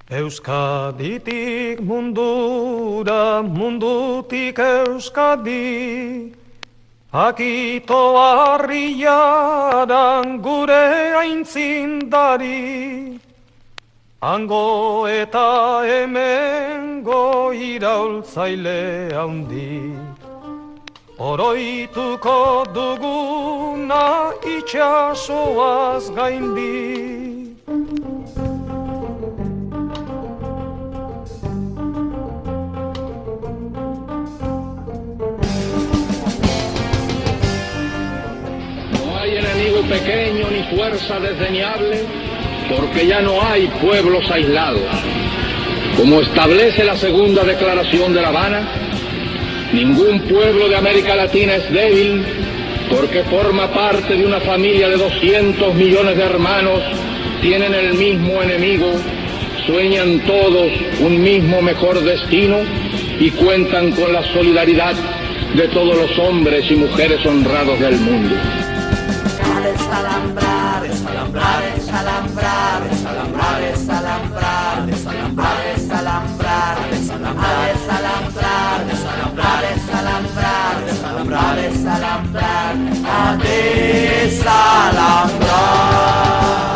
Euskaditik mundura, mundutik Euskadi, akito harriaran gure aintzindari, hango eta hemengo iraultzaile handi, oroituko duguna itxasoaz gaindi. Pequeño ni fuerza desdeñable, porque ya no hay pueblos aislados. Como establece la segunda declaración de La Habana, ningún pueblo de América Latina es débil, porque forma parte de una familia de 200 millones de hermanos, tienen el mismo enemigo, sueñan todos un mismo mejor destino y cuentan con la solidaridad de todos los hombres y mujeres honrados del mundo. Desalambrar, desalambrar, desalambrar, desalambrar, desalambrar, desalambrar, desalambrar, desalambrar, desalambrar, desalambrar, desalambrar, desalambrar, desalambrar, desalambrar.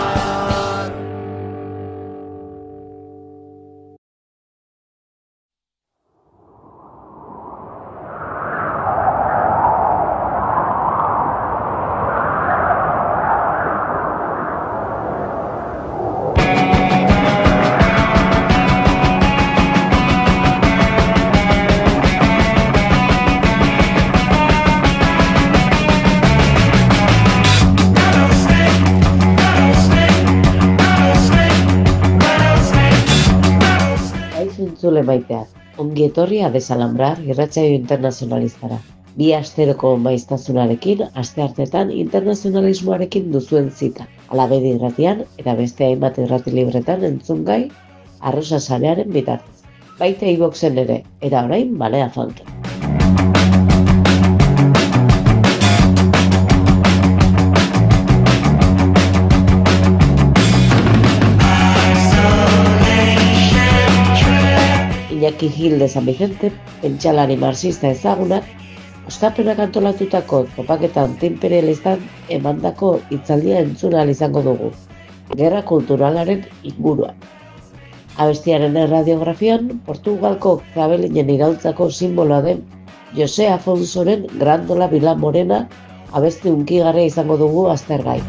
Zule maiteak, ongi etorria Desalambrar irratsaio internazionalistara. Bi asteroko maiztasunarekin, asteartetan internazionalismoarekin duzuen zita. Alabedi irratian eta beste hainbat irrati libretan entzungai Arrosa sarearen bitartez. Baita iBoxen ere, eta orain Balea Fountain. Iñaki Gil de San Vicente, pentsalari marxista ezagunak, ostapenak antolatutako topaketa antiimperialistan emandako hitzaldia entzun ahal izango dugu, gerra kulturalaren inguruan. Abestiaren erradiografian, Portugalko krabelinen iraultzako simboloa den Jose Afonsoren Grandola Vila Morena abesti hunkigarria izango dugu aztergai.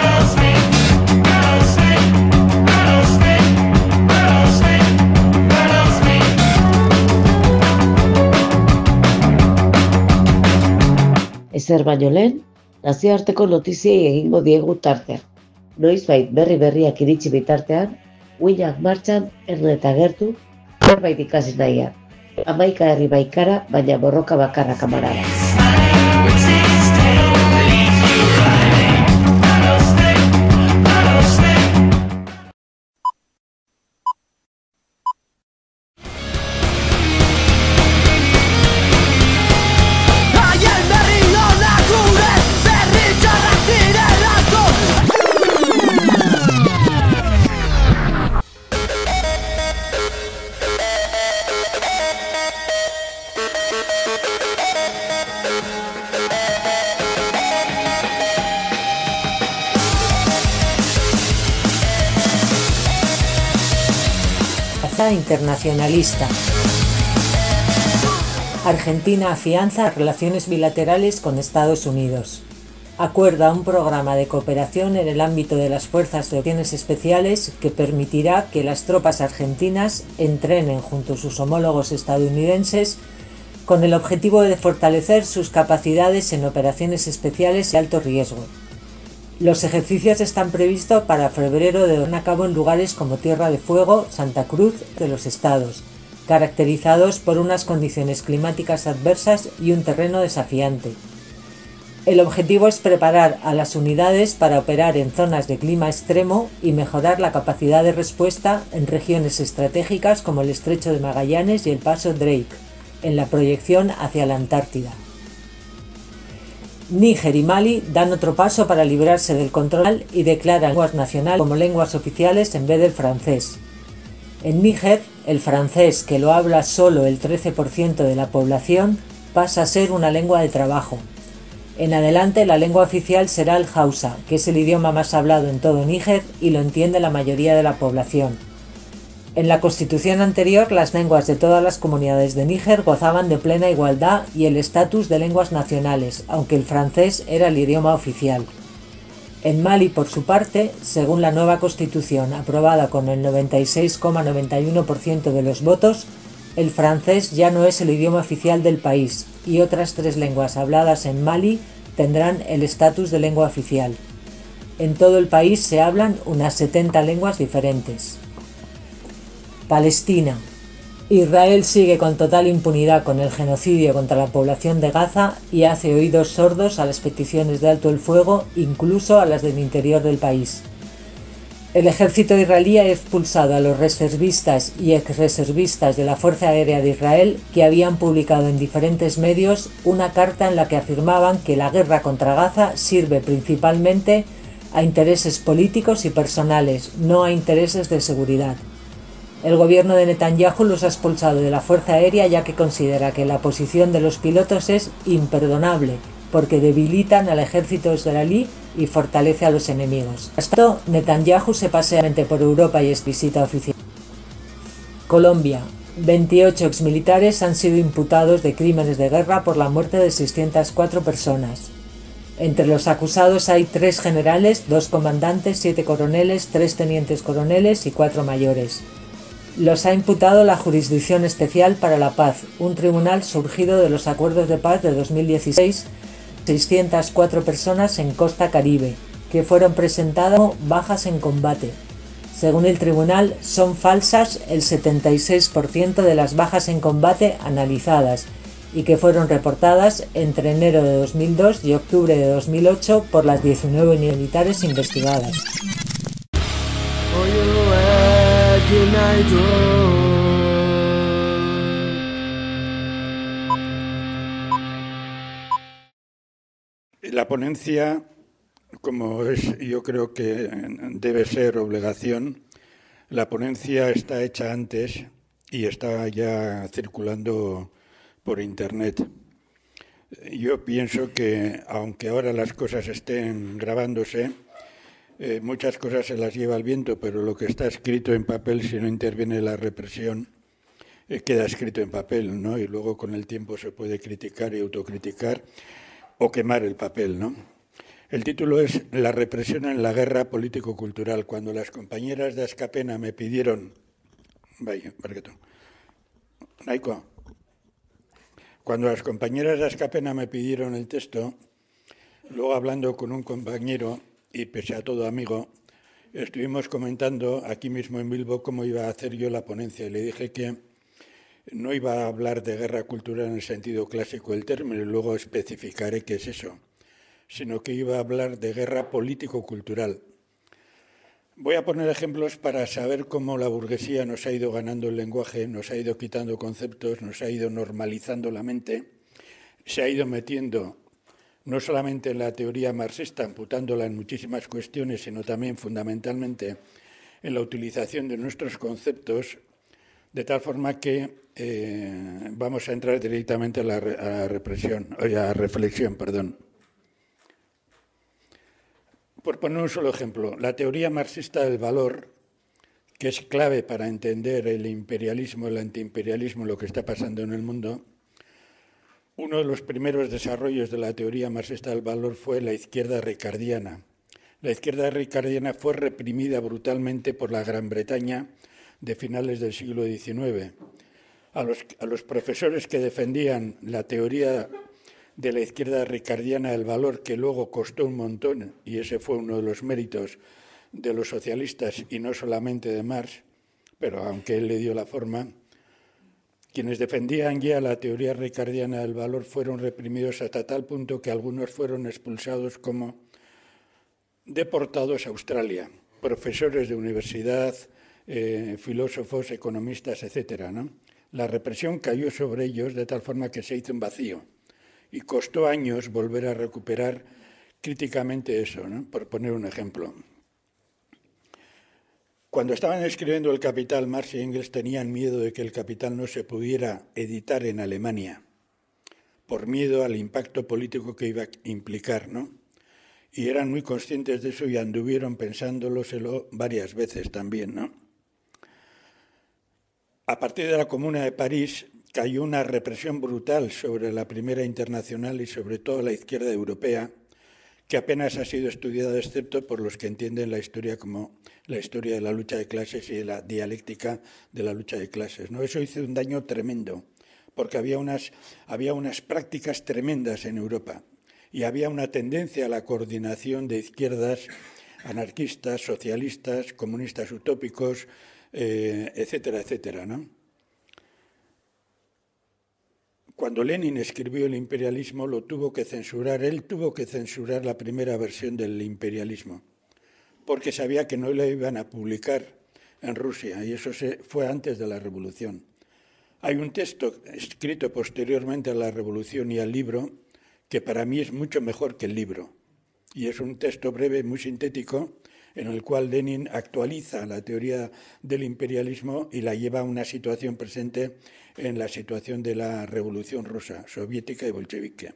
Ezer baino lehen, nazioarteko notiziei egingo diegu tartean. Noizbait berriak iritsi bitartean, uinak martxan, erne eta gertu, zerbait ikasi nahian. 11 herri baikara, baina borroka bakarra kamarada. Internacionalista. Argentina afianza relaciones bilaterales con Estados Unidos. Acuerda un programa de cooperación en el ámbito de las fuerzas de operaciones especiales que permitirá que las tropas argentinas entrenen junto a sus homólogos estadounidenses con el objetivo de fortalecer sus capacidades en operaciones especiales de alto riesgo. Los ejercicios están previstos para febrero de llevar a cabo en lugares como Tierra de Fuego, Santa Cruz de los Estados, caracterizados por unas condiciones climáticas adversas y un terreno desafiante. El objetivo es preparar a las unidades para operar en zonas de clima extremo y mejorar la capacidad de respuesta en regiones estratégicas como el Estrecho de Magallanes y el Paso Drake, en la proyección hacia la Antártida. Níger y Mali dan otro paso para librarse del control y declaran lenguas nacionales como lenguas oficiales en vez del francés. En Níger, el francés, que lo habla solo el 13% de la población, pasa a ser una lengua de trabajo. En adelante, la lengua oficial será el Hausa, que es el idioma más hablado en todo Níger y lo entiende la mayoría de la población. En la constitución anterior, las lenguas de todas las comunidades de Níger gozaban de plena igualdad y el estatus de lenguas nacionales, aunque el francés era el idioma oficial. En Mali, por su parte, según la nueva constitución aprobada con el 96,91% de los votos, el francés ya no es el idioma oficial del país y otras 3 lenguas habladas en Mali tendrán el estatus de lengua oficial. En todo el país se hablan unas 70 lenguas diferentes. Palestina. Israel sigue con total impunidad con el genocidio contra la población de Gaza y hace oídos sordos a las peticiones de alto el fuego, incluso a las del interior del país. El ejército israelí ha expulsado a los reservistas y exreservistas de la Fuerza Aérea de Israel que habían publicado en diferentes medios una carta en la que afirmaban que la guerra contra Gaza sirve principalmente a intereses políticos y personales, no a intereses de seguridad. El gobierno de Netanyahu los ha expulsado de la Fuerza Aérea ya que considera que la posición de los pilotos es imperdonable porque debilitan al ejército israelí y fortalece a los enemigos. Esto, Netanyahu se pasea por Europa y es visita oficial. Colombia. 28 exmilitares han sido imputados de crímenes de guerra por la muerte de 604 personas. Entre los acusados hay 3 generales, 2 comandantes, 7 coroneles, 3 tenientes coroneles y 4 mayores. Los ha imputado la Jurisdicción Especial para la Paz, un tribunal surgido de los acuerdos de paz de 2016, 604 personas en Costa Caribe, que fueron presentadas como bajas en combate. Según el tribunal, son falsas el 76% de las bajas en combate analizadas y que fueron reportadas entre enero de 2002 y octubre de 2008 por las 19 militares investigadas. La ponencia, como es, yo creo que debe ser obligación, la ponencia está hecha antes y está ya circulando por Internet. Yo pienso que, aunque ahora las cosas estén grabándose, muchas cosas se las lleva el viento, pero lo que está escrito en papel, si no interviene la represión, queda escrito en papel, ¿no? Y luego con el tiempo se puede criticar y autocriticar o quemar el papel, ¿no? El título es La represión en la guerra político-cultural. Cuando las compañeras de Askapena me pidieron... Cuando las compañeras de Askapena me pidieron el texto, luego hablando con un compañero, y pese a todo amigo, estuvimos comentando aquí mismo en Bilbo cómo iba a hacer yo la ponencia. Y le dije que no iba a hablar de guerra cultural en el sentido clásico del término, y luego especificaré qué es eso, sino que iba a hablar de guerra político-cultural. Voy a poner ejemplos para saber cómo la burguesía nos ha ido ganando el lenguaje, nos ha ido quitando conceptos, nos ha ido normalizando la mente, se ha ido metiendo no solamente en la teoría marxista, amputándola en muchísimas cuestiones, sino también fundamentalmente en la utilización de nuestros conceptos, de tal forma que vamos a entrar directamente a la reflexión. Por poner un solo ejemplo, la teoría marxista del valor, que es clave para entender el imperialismo, el antiimperialismo, lo que está pasando en el mundo. Uno de los primeros desarrollos de la teoría marxista del valor fue la izquierda ricardiana. La izquierda ricardiana fue reprimida brutalmente por la Gran Bretaña de finales del siglo XIX. A los profesores que defendían la teoría de la izquierda ricardiana del valor, que luego costó un montón, y ese fue uno de los méritos de los socialistas y no solamente de Marx, pero aunque él le dio la forma, quienes defendían ya la teoría ricardiana del valor fueron reprimidos hasta tal punto que algunos fueron expulsados como deportados a Australia, profesores de universidad, filósofos, economistas, etcétera, ¿no? La represión cayó sobre ellos de tal forma que se hizo un vacío y costó años volver a recuperar críticamente eso, ¿no? Por poner un ejemplo. Cuando estaban escribiendo El Capital, Marx y Engels tenían miedo de que El Capital no se pudiera editar en Alemania, por miedo al impacto político que iba a implicar, ¿no? Y eran muy conscientes de eso y anduvieron pensándoloselo varias veces también, ¿no? A partir de la Comuna de París cayó una represión brutal sobre la Primera Internacional y sobre todo la izquierda europea, que apenas ha sido estudiada excepto por los que entienden la historia como la historia de la lucha de clases y de la dialéctica de la lucha de clases, ¿no? Eso hizo un daño tremendo, porque había unas prácticas tremendas en Europa y había una tendencia a la coordinación de izquierdas anarquistas, socialistas, comunistas utópicos, etcétera, etcétera, ¿no? Cuando Lenin escribió El imperialismo, él tuvo que censurar la primera versión del imperialismo, porque sabía que no la iban a publicar en Rusia, y eso fue antes de la revolución. Hay un texto escrito posteriormente a la revolución y al libro que para mí es mucho mejor que el libro, y es un texto breve, muy sintético, en el cual Lenin actualiza la teoría del imperialismo y la lleva a una situación presente en la situación de la revolución rusa, soviética y bolchevique.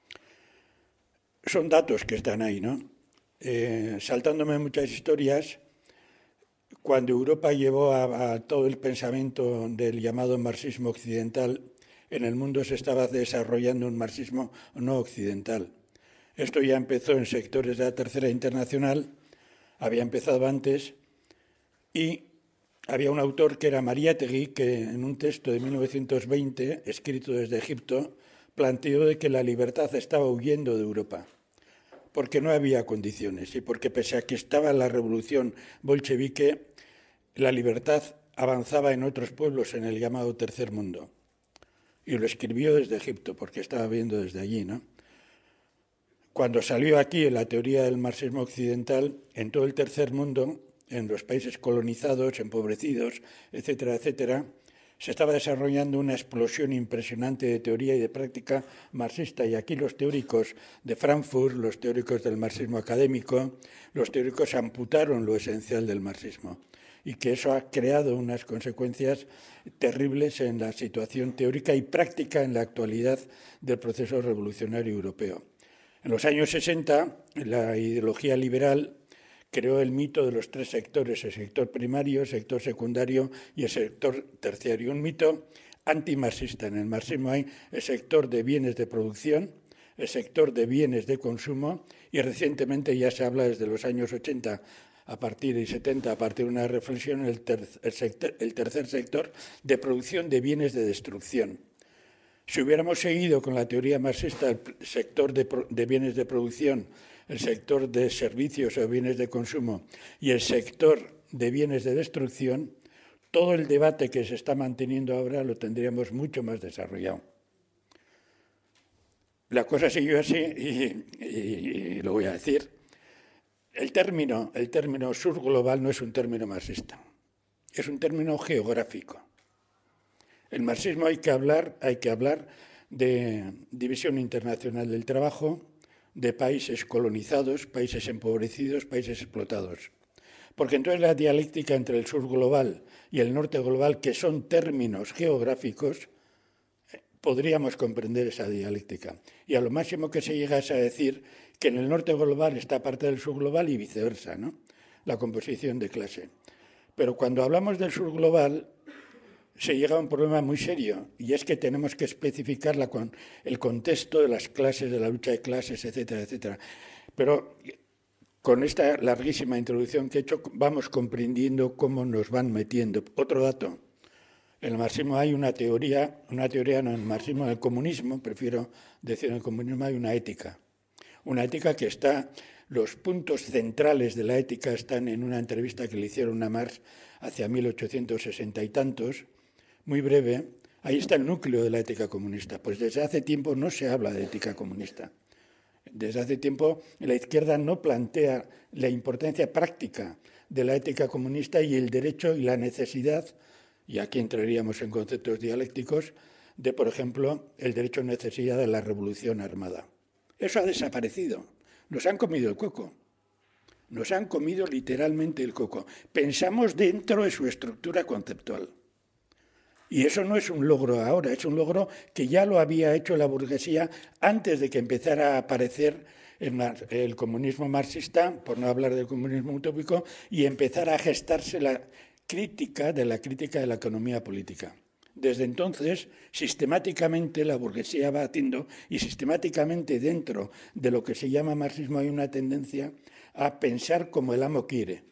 Son datos que están ahí, ¿no? Saltándome muchas historias, cuando Europa llevó a todo el pensamiento del llamado marxismo occidental, en el mundo se estaba desarrollando un marxismo no occidental. Esto ya empezó en sectores de la Tercera Internacional, había empezado antes, y había un autor que era Mariátegui, que en un texto de 1920, escrito desde Egipto, planteó de que la libertad estaba huyendo de Europa, porque no había condiciones y porque pese a que estaba la revolución bolchevique, la libertad avanzaba en otros pueblos en el llamado Tercer Mundo. Y lo escribió desde Egipto, porque estaba viendo desde allí, ¿no? Cuando salió aquí en la teoría del marxismo occidental, en todo el Tercer Mundo, en los países colonizados, empobrecidos, etcétera, etcétera, se estaba desarrollando una explosión impresionante de teoría y de práctica marxista. Y aquí los teóricos de Frankfurt, los teóricos del marxismo académico, los teóricos amputaron lo esencial del marxismo. Y que eso ha creado unas consecuencias terribles en la situación teórica y práctica en la actualidad del proceso revolucionario europeo. En los años 60, la ideología liberal creó el mito de los tres sectores, el sector primario, el sector secundario y el sector terciario. Un mito antimarxista. En el marxismo hay el sector de bienes de producción, el sector de bienes de consumo y recientemente ya se habla desde los años 80 a partir de 70, a partir de una reflexión, el tercer sector de producción de bienes de destrucción. Si hubiéramos seguido con la teoría marxista el sector de bienes de producción, el sector de servicios o bienes de consumo y el sector de bienes de destrucción, todo el debate que se está manteniendo ahora lo tendríamos mucho más desarrollado. La cosa siguió así y lo voy a decir. El término sur global no es un término marxista, es un término geográfico. El marxismo hay que hablar de división internacional del trabajo, de países colonizados, países empobrecidos, países explotados. Porque entonces la dialéctica entre el sur global y el norte global, que son términos geográficos, podríamos comprender esa dialéctica. Y a lo máximo que se llega es a decir que en el norte global está parte del sur global y viceversa, ¿no? La composición de clase. Pero cuando hablamos del sur global, se llega a un problema muy serio, y es que tenemos que especificar el contexto de las clases, de la lucha de clases, etcétera, etcétera. Pero con esta larguísima introducción que he hecho, vamos comprendiendo cómo nos van metiendo. Otro dato, en el marxismo hay una teoría no, en el marxismo, en el comunismo, prefiero decir en el comunismo, hay una ética que está, los puntos centrales de la ética están en una entrevista que le hicieron a Marx hacia 1860 y tantos, muy breve. Ahí está el núcleo de la ética comunista. Pues desde hace tiempo no se habla de ética comunista. Desde hace tiempo la izquierda no plantea la importancia práctica de la ética comunista y el derecho y la necesidad, y aquí entraríamos en conceptos dialécticos, de, por ejemplo, el derecho y necesidad de la revolución armada. Eso ha desaparecido. Nos han comido el coco. Nos han comido literalmente el coco. Pensamos dentro de su estructura conceptual. Y eso no es un logro ahora, es un logro que ya lo había hecho la burguesía antes de que empezara a aparecer el comunismo marxista, por no hablar del comunismo utópico, y empezara a gestarse la crítica de la economía política. Desde entonces, sistemáticamente la burguesía va haciendo, y sistemáticamente dentro de lo que se llama marxismo hay una tendencia a pensar como el amo quiere.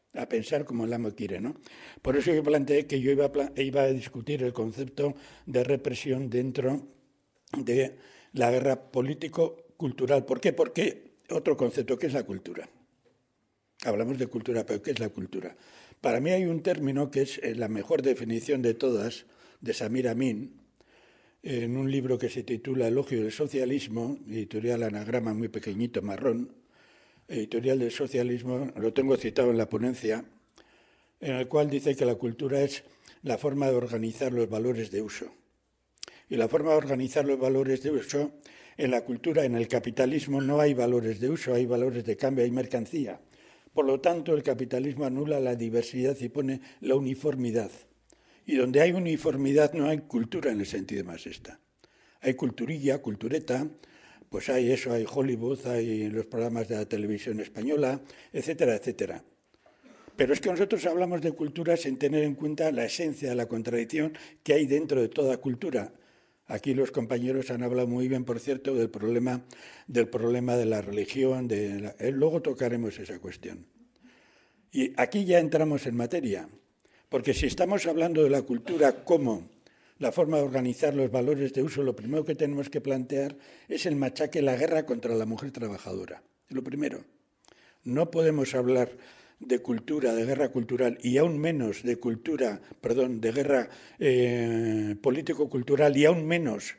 ¿No? Por eso yo planteé que yo iba a discutir el concepto de represión dentro de la guerra político-cultural. ¿Por qué? Porque otro concepto, ¿qué es la cultura? Hablamos de cultura, pero ¿qué es la cultura? Para mí hay un término que es la mejor definición de todas, de Samir Amin, en un libro que se titula Elogio del Socialismo, editorial Anagrama, muy pequeñito, marrón, editorial del socialismo, lo tengo citado en la ponencia, en el cual dice que la cultura es la forma de organizar los valores de uso. Y la forma de organizar los valores de uso, en la cultura, en el capitalismo, no hay valores de uso, hay valores de cambio, hay mercancía. Por lo tanto, el capitalismo anula la diversidad y pone la uniformidad. Y donde hay uniformidad no hay cultura en el sentido marxista. Hay culturilla, cultureta, pues hay eso, hay Hollywood, hay los programas de la televisión española, etcétera, etcétera. Pero es que nosotros hablamos de cultura sin tener en cuenta la esencia, la contradicción que hay dentro de toda cultura. Aquí los compañeros han hablado muy bien, por cierto, del problema de la religión, luego tocaremos esa cuestión. Y aquí ya entramos en materia, porque si estamos hablando de la cultura como la forma de organizar los valores de uso, lo primero que tenemos que plantear es el machaque, la guerra contra la mujer trabajadora. Lo primero, no podemos hablar de cultura, de guerra cultural, y aún menos de de guerra político-cultural, y aún menos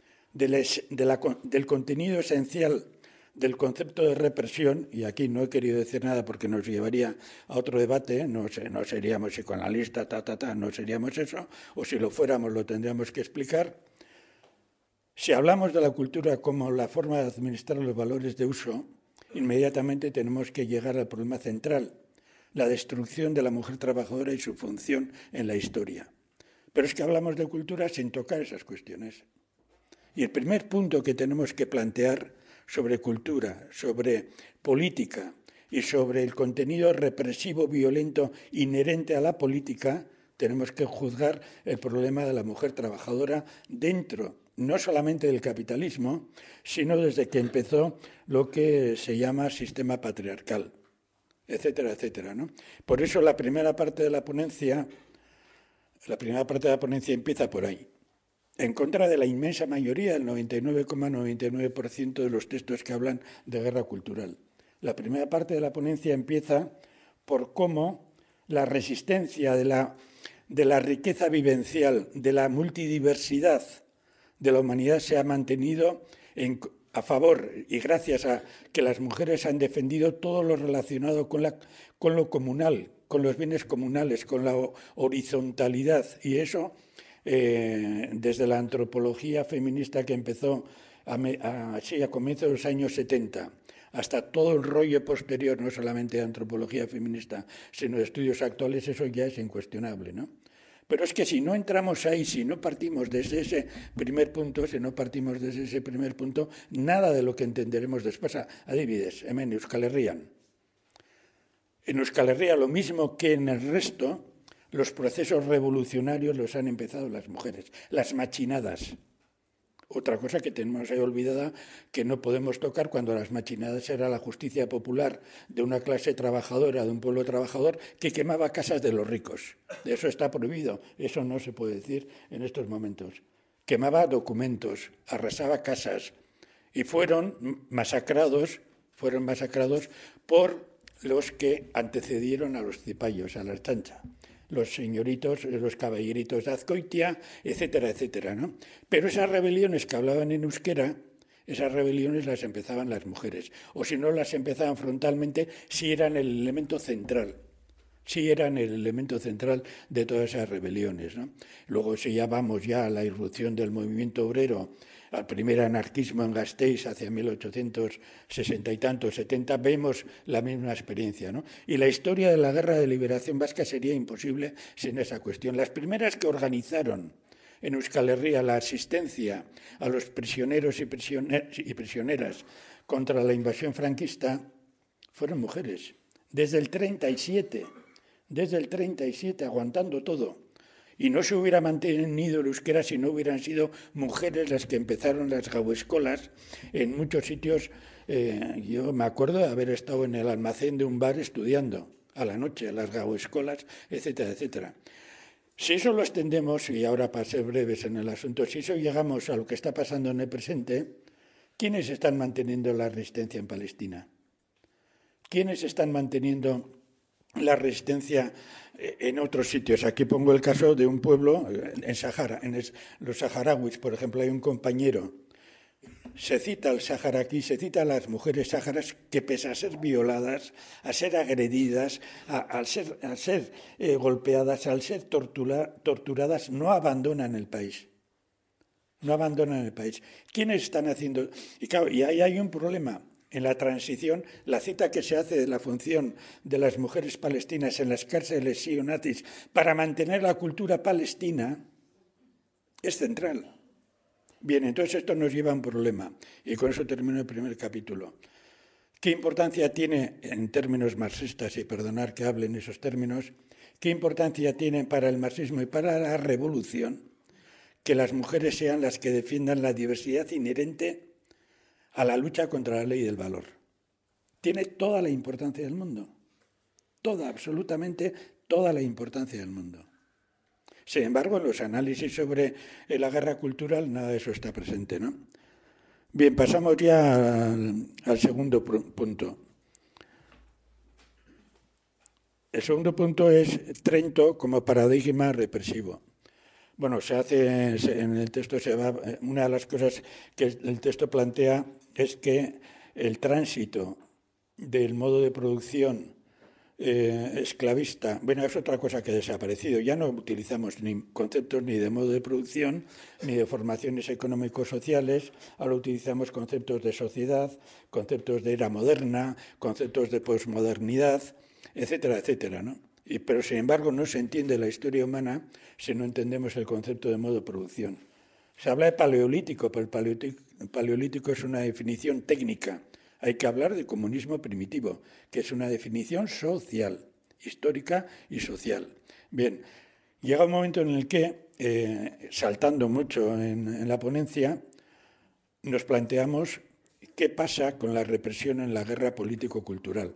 del contenido esencial del concepto de represión, y aquí no he querido decir nada porque nos llevaría a otro debate, no seríamos psicoanalistas, no seríamos eso, o si lo fuéramos lo tendríamos que explicar. Si hablamos de la cultura como la forma de administrar los valores de uso, inmediatamente tenemos que llegar al problema central, la destrucción de la mujer trabajadora y su función en la historia. Pero es que hablamos de cultura sin tocar esas cuestiones. Y el primer punto que tenemos que plantear sobre cultura, sobre política y sobre el contenido represivo, violento, inherente a la política, tenemos que juzgar el problema de la mujer trabajadora dentro, no solamente del capitalismo, sino desde que empezó lo que se llama sistema patriarcal, etcétera, etcétera, ¿no? Por eso la primera parte de la ponencia empieza por ahí. En contra de la inmensa mayoría, el 99,99% de los textos que hablan de guerra cultural. La primera parte de la ponencia empieza por cómo la resistencia de la riqueza vivencial, de la multidiversidad de la humanidad se ha mantenido a favor y gracias a que las mujeres han defendido todo lo relacionado con lo comunal, con los bienes comunales, con la horizontalidad, y eso desde la antropología feminista que empezó a comienzos de los años 70 hasta todo el rollo posterior, no solamente de antropología feminista, sino de estudios actuales, eso ya es incuestionable, ¿no? Pero es que si no entramos ahí, si no partimos desde ese primer punto, nada de lo que entenderemos después. Adibidez, hemen Euskal Herrian. En Euskal Herria, lo mismo que en el resto, los procesos revolucionarios los han empezado las mujeres, las machinadas. Otra cosa que tenemos ahí olvidada, que no podemos tocar cuando las machinadas era la justicia popular de una clase trabajadora, de un pueblo trabajador, que quemaba casas de los ricos. Eso está prohibido, eso no se puede decir en estos momentos. Quemaba documentos, arrasaba casas y fueron masacrados por los que antecedieron a los cipayos, a la Ertzaintza. Los señoritos, los caballeritos de Azcoitia, etcétera, etcétera, ¿no? Pero esas rebeliones que hablaban en euskera, esas rebeliones las empezaban las mujeres, o si no las empezaban frontalmente, si eran el elemento central. Sí eran el elemento central de todas esas rebeliones, ¿no? Luego, si ya vamos ya a la irrupción del movimiento obrero, al primer anarquismo en Gasteiz hacia 1860 y tantos, 70, vemos la misma experiencia, ¿no? Y la historia de la Guerra de Liberación Vasca sería imposible sin esa cuestión. Las primeras que organizaron en Euskal Herria la asistencia a los prisioneros y prisioneras contra la invasión franquista fueron mujeres. Desde el 37, aguantando todo. Y no se hubiera mantenido el euskera si no hubieran sido mujeres las que empezaron las gauescolas en muchos sitios. Yo me acuerdo de haber estado en el almacén de un bar estudiando a la noche, las gauescolas, etcétera, etcétera. Si eso lo extendemos, y ahora para ser breves en el asunto, si eso llegamos a lo que está pasando en el presente, ¿quiénes están manteniendo la resistencia en Palestina? ¿Quiénes están manteniendo la resistencia en otros sitios? Aquí pongo el caso de un pueblo en Sahara, los saharauis, por ejemplo, hay un compañero. Se cita al Sáhara aquí, se cita a las mujeres sáharas que pese a ser violadas, a ser agredidas, a ser golpeadas, al ser torturadas, no abandonan el país. No abandonan el país. ¿Quiénes están haciendo? Y claro, y ahí hay un problema. En la transición, la cita que se hace de la función de las mujeres palestinas en las cárceles sionazis para mantener la cultura palestina es central. Bien, entonces esto nos lleva a un problema, y con eso termino el primer capítulo. ¿Qué importancia tiene, en términos marxistas, y perdonar que hable en esos términos, qué importancia tiene para el marxismo y para la revolución que las mujeres sean las que defiendan la diversidad inherente a la lucha contra la ley del valor? Tiene toda la importancia del mundo, absolutamente toda la importancia del mundo. Sin embargo, en los análisis sobre la guerra cultural nada de eso está presente, ¿no? Bien, pasamos ya al segundo punto. El segundo punto es Trento como paradigma represivo. Bueno, en el texto una de las cosas que el texto plantea es que el tránsito del modo de producción esclavista, bueno, es otra cosa que ha desaparecido. Ya no utilizamos ni conceptos ni de modo de producción, ni de formaciones económico-sociales, ahora utilizamos conceptos de sociedad, conceptos de era moderna, conceptos de posmodernidad, etcétera, etcétera, ¿no? Pero, sin embargo, no se entiende la historia humana si no entendemos el concepto de modo de producción. Se habla de paleolítico, pero el paleolítico es una definición técnica. Hay que hablar de comunismo primitivo, que es una definición social, histórica y social. Bien, llega un momento en el que, saltando mucho en la ponencia, nos planteamos qué pasa con la represión en la guerra político-cultural.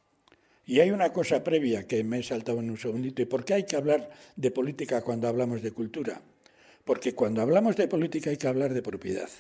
Y hay una cosa previa que me he saltado en un segundito. ¿Y por qué hay que hablar de política cuando hablamos de cultura? Porque cuando hablamos de política hay que hablar de propiedad.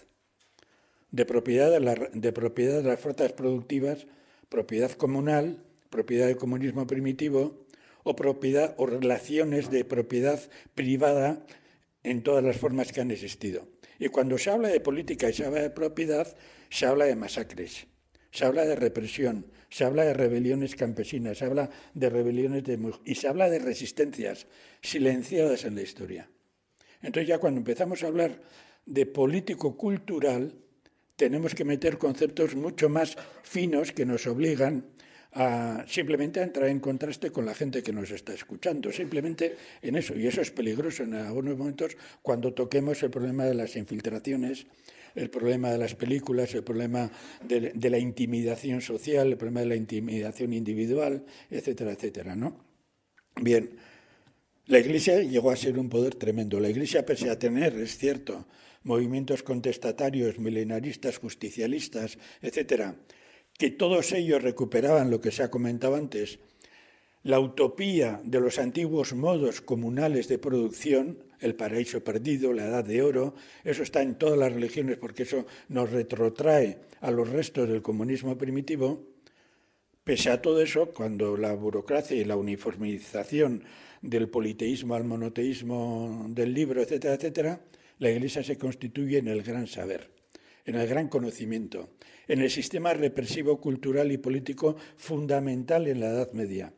De propiedad de las fuerzas productivas, propiedad comunal, propiedad del comunismo primitivo, o propiedad o relaciones de propiedad privada en todas las formas que han existido. Y cuando se habla de política y se habla de propiedad, se habla de masacres, se habla de represión, se habla de rebeliones campesinas, se habla de rebeliones y se habla de resistencias silenciadas en la historia. Entonces ya cuando empezamos a hablar de político-cultural, tenemos que meter conceptos mucho más finos que nos obligan simplemente a entrar en contraste con la gente que nos está escuchando, simplemente en eso. Y eso es peligroso en algunos momentos cuando toquemos el problema de las infiltraciones, el problema de las películas, el problema de la intimidación social, el problema de la intimidación individual, etcétera, etcétera, ¿no? Bien, la Iglesia llegó a ser un poder tremendo. La Iglesia, pese a tener, es cierto, movimientos contestatarios, milenaristas, justicialistas, etcétera, que todos ellos recuperaban lo que se ha comentado antes, la utopía de los antiguos modos comunales de producción, el paraíso perdido, la edad de oro, eso está en todas las religiones porque eso nos retrotrae a los restos del comunismo primitivo. Pese a todo eso, cuando la burocracia y la uniformización del politeísmo al monoteísmo del libro, etcétera, etcétera, la Iglesia se constituye en el gran saber, en el gran conocimiento, en el sistema represivo, cultural y político fundamental en la Edad Media.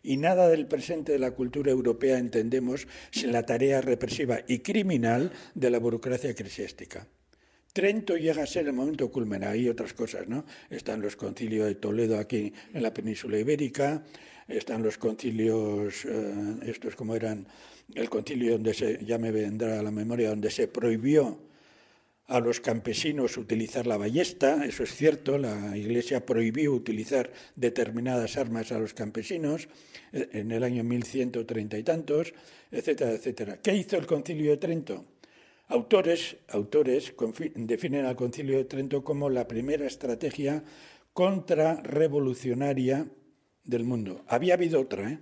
y nada del presente de la cultura europea entendemos sin la tarea represiva y criminal de la burocracia eclesiástica. Trento llega a ser el momento culmen, hay otras cosas, ¿no? Están los concilios de Toledo aquí en la península ibérica, están los concilios, estos como eran, el concilio donde ya me vendrá a la memoria, donde se prohibió a los campesinos utilizar la ballesta, eso es cierto, la Iglesia prohibió utilizar determinadas armas a los campesinos en el año 1130 y tantos, etcétera, etcétera. ¿Qué hizo el Concilio de Trento? Autores definen al Concilio de Trento como la primera estrategia contrarrevolucionaria del mundo. Había habido otra,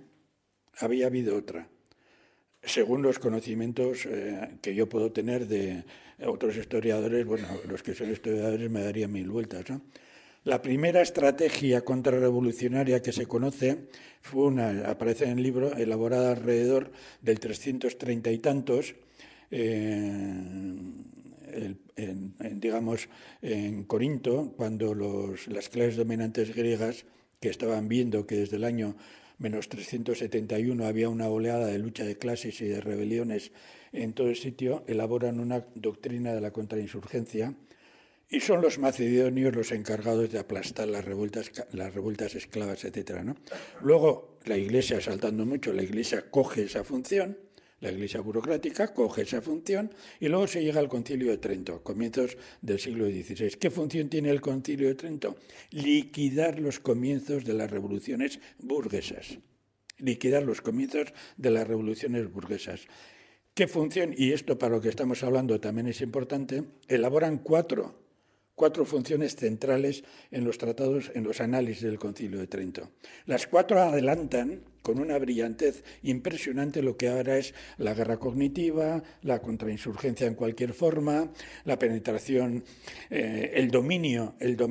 según los conocimientos que yo puedo tener de otros historiadores. Bueno, los que son historiadores me darían mil vueltas, ¿no? La primera estrategia contrarrevolucionaria que se conoce fue aparece en el libro, elaborada alrededor del 330 y tantos, en Corinto, cuando las clases dominantes griegas, que estaban viendo que desde el año menos 371 había una oleada de lucha de clases y de rebeliones en todo el sitio, elaboran una doctrina de la contrainsurgencia, y son los macedonios los encargados de aplastar las revueltas esclavas, etc., ¿no? Luego, la Iglesia, saltando mucho, la Iglesia coge esa función, la Iglesia burocrática coge esa función, y luego se llega al Concilio de Trento, comienzos del siglo XVI. ¿Qué función tiene el Concilio de Trento? Liquidar los comienzos de las revoluciones burguesas. ¿Qué función? Y esto, para lo que estamos hablando, también es importante. Elaboran cuatro funciones centrales en los tratados, en los análisis del Concilio de Trento. Las cuatro adelantan con una brillantez impresionante lo que ahora es la guerra cognitiva, la contrainsurgencia en cualquier forma, la penetración, el dominio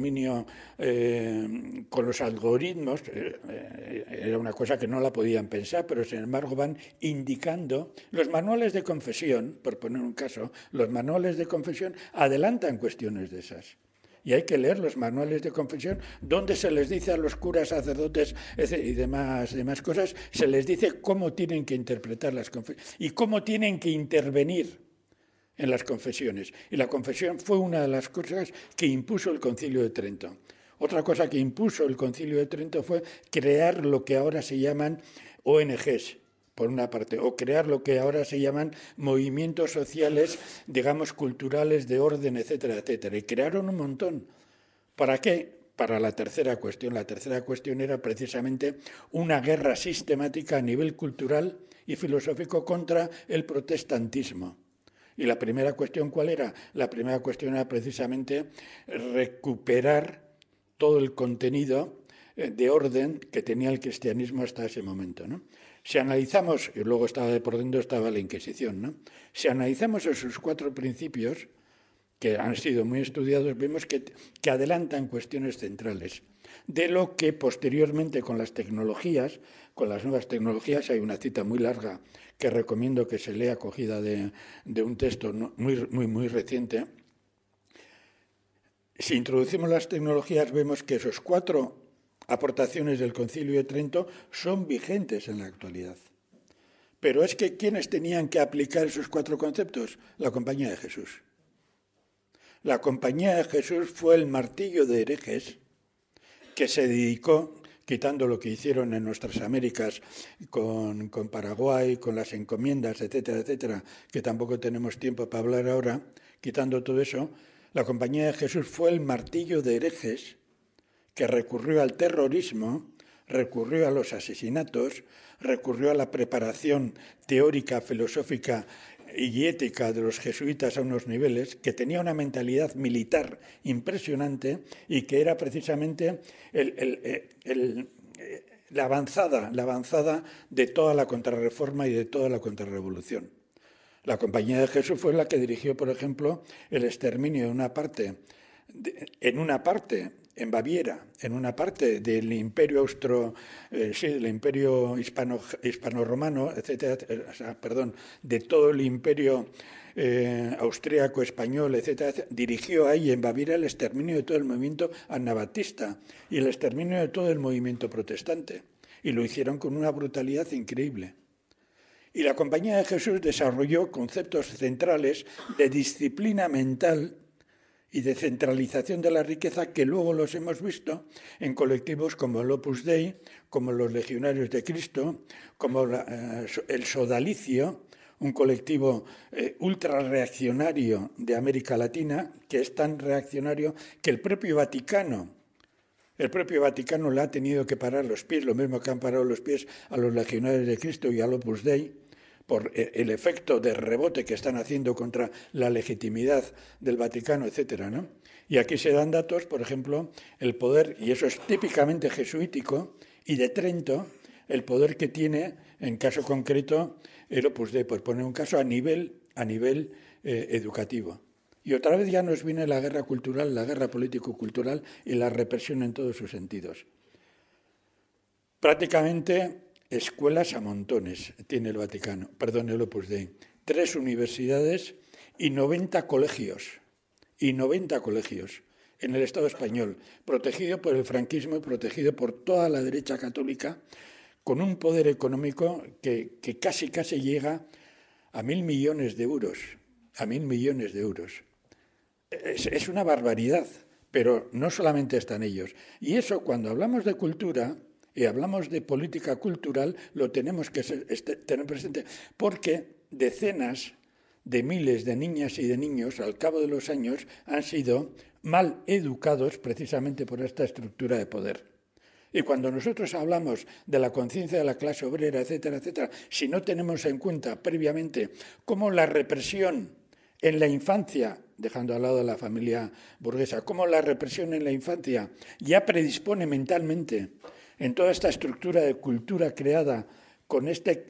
con los algoritmos. Era una cosa que no la podían pensar, pero sin embargo van indicando. Los manuales de confesión, por poner un caso, los manuales de confesión adelantan cuestiones de esas. Y hay que leer los manuales de confesión, donde se les dice a los curas, sacerdotes y demás cosas, se les dice cómo tienen que interpretar las confesiones y cómo tienen que intervenir en las confesiones. Y la confesión fue una de las cosas que impuso el Concilio de Trento. Otra cosa que impuso el Concilio de Trento fue crear lo que ahora se llaman ONGs, por una parte, o crear lo que ahora se llaman movimientos sociales, digamos, culturales, de orden, etcétera, etcétera. Y crearon un montón. ¿Para qué? Para la tercera cuestión. La tercera cuestión era precisamente una guerra sistemática a nivel cultural y filosófico contra el protestantismo. ¿Y la primera cuestión cuál era? La primera cuestión era precisamente recuperar todo el contenido de orden que tenía el cristianismo hasta ese momento, ¿no? Si analizamos, y luego por dentro estaba la Inquisición, ¿no? Si analizamos esos cuatro principios, que han sido muy estudiados, vemos que adelantan cuestiones centrales. De lo que posteriormente con las nuevas tecnologías, hay una cita muy larga que recomiendo que se lea, cogida de un texto muy reciente. Si introducimos las tecnologías, vemos que esos cuatro aportaciones del Concilio de Trento son vigentes en la actualidad. Pero es que ¿quiénes tenían que aplicar esos cuatro conceptos? La Compañía de Jesús. La Compañía de Jesús fue el martillo de herejes que se dedicó, quitando lo que hicieron en nuestras Américas con Paraguay, con las encomiendas, etcétera, etcétera, que tampoco tenemos tiempo para hablar ahora, quitando todo eso, la Compañía de Jesús fue el martillo de herejes que recurrió al terrorismo, recurrió a los asesinatos, recurrió a la preparación teórica, filosófica y ética de los jesuitas a unos niveles, que tenía una mentalidad militar impresionante y que era precisamente la avanzada de toda la contrarreforma y de toda la contrarrevolución. La Compañía de Jesús fue la que dirigió, por ejemplo, el exterminio en una parte en Baviera, en una parte del Imperio del Imperio hispano-romano, etcétera, de todo el Imperio austríaco, español, etcétera, dirigió ahí en Baviera el exterminio de todo el movimiento anabaptista y el exterminio de todo el movimiento protestante. y lo hicieron con una brutalidad increíble. Y la Compañía de Jesús desarrolló conceptos centrales de disciplina mental y de centralización de la riqueza que luego los hemos visto en colectivos como el Opus Dei, como los Legionarios de Cristo, como el Sodalicio, un colectivo ultra reaccionario de América Latina, que es tan reaccionario que el propio Vaticano le ha tenido que parar los pies, lo mismo que han parado los pies a los Legionarios de Cristo y al Opus Dei, por el efecto de rebote que están haciendo contra la legitimidad del Vaticano, etcétera, ¿no? Y aquí se dan datos, por ejemplo, el poder, y eso es típicamente jesuítico, y de Trento, el poder que tiene, en caso concreto, el Opus Dei, por poner un caso, a nivel educativo. Y otra vez ya nos viene la guerra cultural, la guerra político-cultural y la represión en todos sus sentidos. Prácticamente escuelas a montones tiene el Opus Dei. 3 universidades y 90 colegios. En el Estado español, protegido por el franquismo y protegido por toda la derecha católica, con un poder económico que casi llega a 1.000 millones de euros. Es una barbaridad, pero no solamente están ellos. Y eso, cuando hablamos de cultura y hablamos de política cultural, lo tenemos que tener presente, porque decenas de miles de niñas y de niños, al cabo de los años, han sido mal educados precisamente por esta estructura de poder. Y cuando nosotros hablamos de la conciencia de la clase obrera, etcétera, etcétera, si no tenemos en cuenta previamente cómo la represión en la infancia, dejando al lado a la familia burguesa, cómo la represión en la infancia ya predispone mentalmente en toda esta estructura de cultura creada con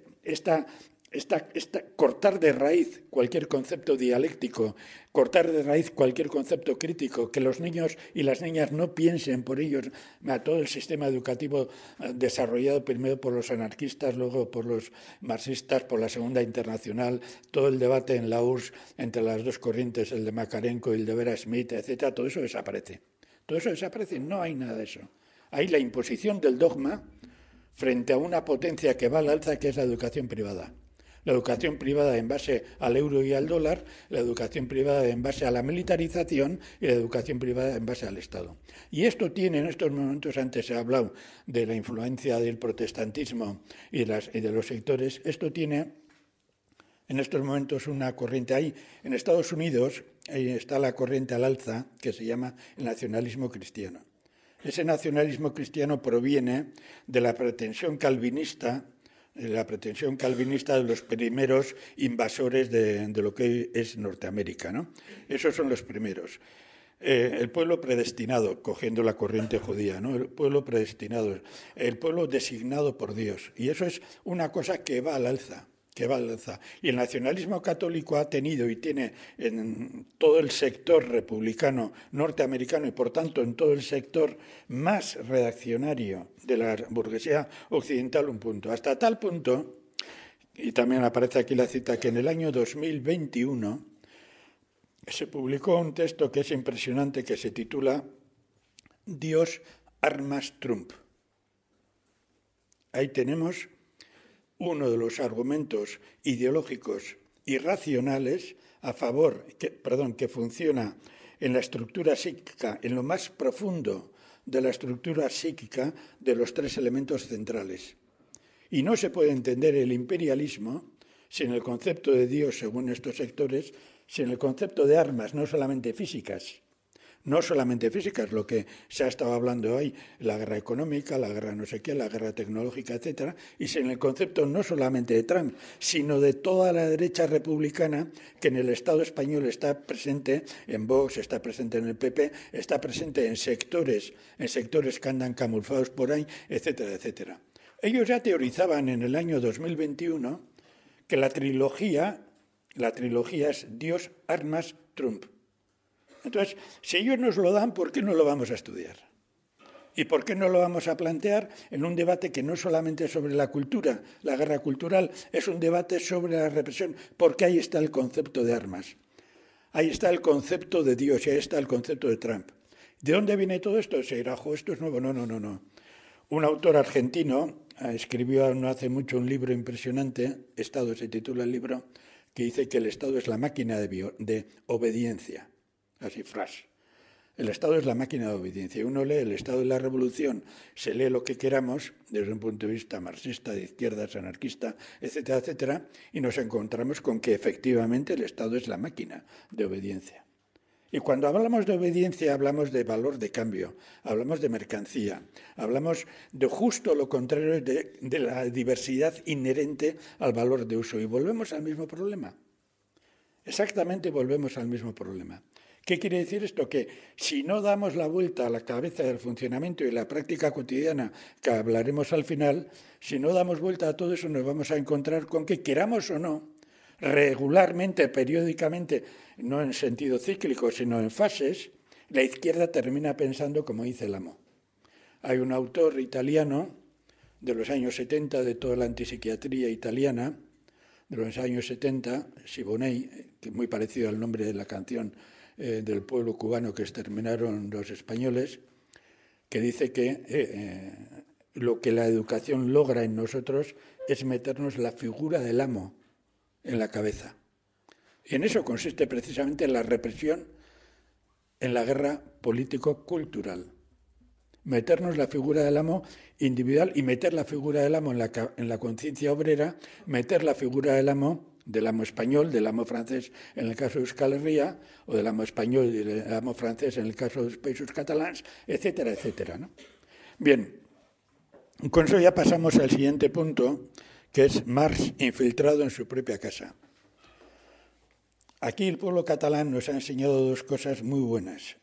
cortar de raíz cualquier concepto dialéctico, cortar de raíz cualquier concepto crítico, que los niños y las niñas no piensen por ellos, a todo el sistema educativo desarrollado primero por los anarquistas, luego por los marxistas, por la Segunda Internacional, todo el debate en la URSS entre las dos corrientes, el de Makarenko y el de Vera Smith, etcétera, todo eso desaparece. No hay nada de eso. Hay la imposición del dogma frente a una potencia que va al alza, que es la educación privada. La educación privada en base al euro y al dólar, la educación privada en base a la militarización y la educación privada en base al Estado. Y esto tiene en estos momentos, antes se ha hablado de la influencia del protestantismo y de los sectores, esto tiene en estos momentos una corriente ahí. En Estados Unidos está la corriente al alza que se llama el nacionalismo cristiano. Ese nacionalismo cristiano proviene de la pretensión calvinista de los primeros invasores de lo que es Norteamérica, ¿no? Esos son los primeros. El pueblo predestinado, cogiendo la corriente judía, ¿no? El pueblo predestinado, el pueblo designado por Dios. Y eso es una cosa que va al alza. Y el nacionalismo católico ha tenido y tiene en todo el sector republicano norteamericano y por tanto en todo el sector más reaccionario de la burguesía occidental un punto. Hasta tal punto, y también aparece aquí la cita, que en el año 2021 se publicó un texto que es impresionante que se titula Dios, armas, Trump. Ahí tenemos uno de los argumentos ideológicos y racionales a favor, que funciona en la estructura psíquica, en lo más profundo de la estructura psíquica de los 3 elementos centrales. Y no se puede entender el imperialismo sin el concepto de Dios, según estos sectores, sin el concepto de armas, no solamente físicas, lo que se ha estado hablando hoy, la guerra económica, la guerra no sé qué, la guerra tecnológica, etcétera, y sin el concepto no solamente de Trump, sino de toda la derecha republicana que en el Estado español está presente en Vox, está presente en el PP, está presente en sectores que andan camuflados por ahí, etcétera, etcétera. Ellos ya teorizaban en el año 2021 que la trilogía es Dios, armas, Trump. Entonces, si ellos nos lo dan, ¿por qué no lo vamos a estudiar? ¿Y por qué no lo vamos a plantear en un debate que no solamente es sobre la cultura, la guerra cultural, es un debate sobre la represión? Porque ahí está el concepto de armas, ahí está el concepto de Dios y ahí está el concepto de Trump. ¿De dónde viene todo esto? Se dirá, esto es nuevo. No. Un autor argentino, escribió no hace mucho un libro impresionante, Estado se titula el libro, que dice que el Estado es la máquina de obediencia. Así, frase. El Estado es la máquina de obediencia. Uno lee el Estado de la Revolución, se lee lo que queramos, desde un punto de vista marxista, de izquierdas, anarquista, etcétera, etcétera, y nos encontramos con que efectivamente el Estado es la máquina de obediencia. Y cuando hablamos de obediencia hablamos de valor de cambio, hablamos de mercancía, hablamos de justo lo contrario de la diversidad inherente al valor de uso. Y volvemos al mismo problema. Exactamente volvemos al mismo problema. ¿Qué quiere decir esto? Que si no damos la vuelta a la cabeza del funcionamiento y la práctica cotidiana, que hablaremos al final, si no damos vuelta a todo eso nos vamos a encontrar con que, queramos o no, regularmente, periódicamente, no en sentido cíclico, sino en fases, la izquierda termina pensando como dice el amo. Hay un autor italiano de los años 70, de toda la antipsiquiatría italiana, de los años 70, Siboney, que es muy parecido al nombre de la canción del pueblo cubano que exterminaron los españoles, que dice que lo que la educación logra en nosotros es meternos la figura del amo en la cabeza. Y en eso consiste precisamente la represión en la guerra político-cultural. Meternos la figura del amo individual y meter la figura del amo en la conciencia obrera, meter la figura del amo español, del amo francés en el caso de Euskal Herria, o del amo español y del amo francés en el caso de los Països Catalans, etcétera, etcétera, ¿no? Bien, con eso ya pasamos al siguiente punto, que es Marx infiltrado en su propia casa. Aquí el pueblo catalán nos ha enseñado dos cosas muy buenas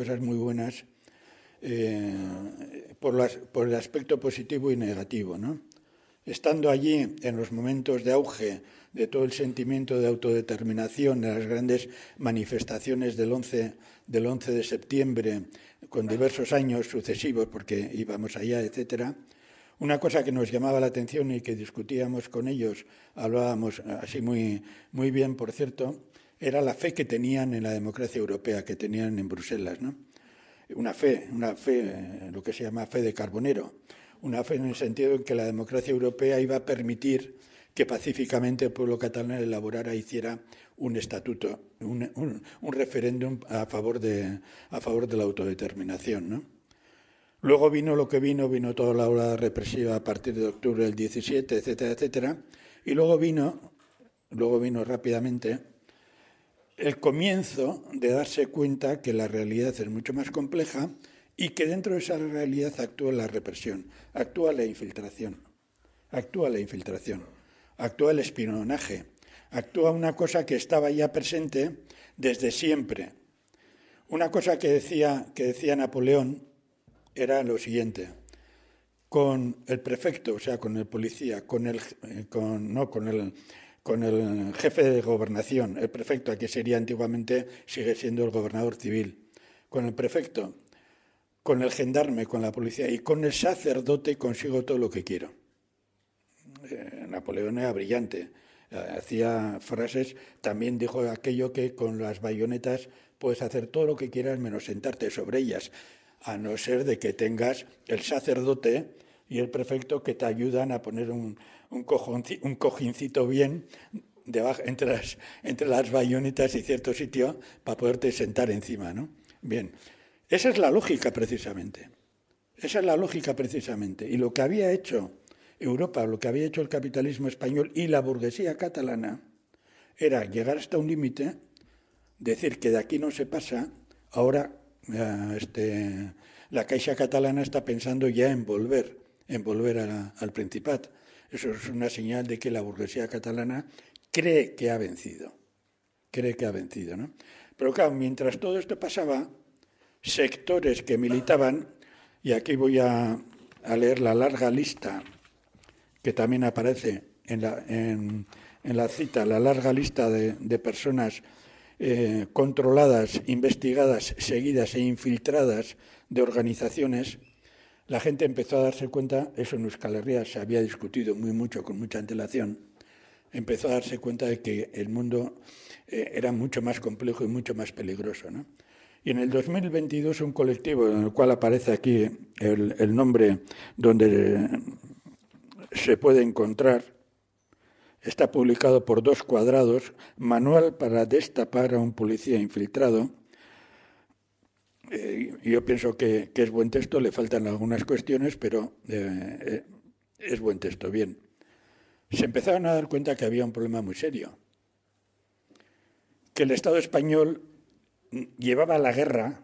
por el aspecto positivo y negativo, ¿no? Estando allí en los momentos de auge de todo el sentimiento de autodeterminación, de las grandes manifestaciones del 11 de septiembre, con diversos años sucesivos, porque íbamos allá, etcétera, una cosa que nos llamaba la atención y que discutíamos con ellos, hablábamos así muy, muy bien, por cierto, era la fe que tenían en la democracia europea, que tenían en Bruselas, ¿no? Una fe, lo que se llama fe de Carbonero, una fe en el sentido en que la democracia europea iba a permitir que pacíficamente el pueblo catalán elaborara e hiciera un estatuto, un referéndum a favor de la autodeterminación, ¿no? Luego vino lo que vino toda la ola represiva a partir de octubre del 17, etcétera, etcétera, y luego vino rápidamente el comienzo de darse cuenta que la realidad es mucho más compleja y que dentro de esa realidad actúa la represión, actúa la infiltración, actúa el espionaje, actúa una cosa que estaba ya presente desde siempre. Una cosa que decía Napoleón era lo siguiente: con el prefecto, o sea, con el policía, con el jefe de gobernación, el prefecto, que sería antiguamente, sigue siendo el gobernador civil, con el prefecto, con el gendarme, con la policía y con el sacerdote consigo todo lo que quiero. Napoleón era brillante, hacía frases, también dijo aquello que con las bayonetas puedes hacer todo lo que quieras menos sentarte sobre ellas, a no ser de que tengas el sacerdote y el prefecto que te ayudan a poner un cojincito bien entre las bayonetas y cierto sitio para poderte sentar encima, ¿no? Bien, esa es la lógica precisamente. Y lo que había hecho Europa, lo que había hecho el capitalismo español y la burguesía catalana, era llegar hasta un límite, decir que de aquí no se pasa. Ahora la Caixa catalana está pensando ya en volver al Principat. Eso es una señal de que la burguesía catalana cree que ha vencido, ¿no? Pero claro, mientras todo esto pasaba, sectores que militaban, y aquí voy a leer la larga lista que también aparece en la cita, la larga lista de personas controladas, investigadas, seguidas e infiltradas de organizaciones. La gente empezó a darse cuenta, eso en Euskal Herria se había discutido mucho, con mucha antelación, empezó a darse cuenta de que el mundo era mucho más complejo y mucho más peligroso, ¿no? Y en el 2022 un colectivo en el cual aparece aquí el nombre donde se puede encontrar. Está publicado por 2 cuadrados, Manual para destapar a un policía infiltrado. Yo pienso que es buen texto, le faltan algunas cuestiones, pero es buen texto, bien. Se empezaron a dar cuenta que había un problema muy serio, que el Estado español llevaba a la guerra,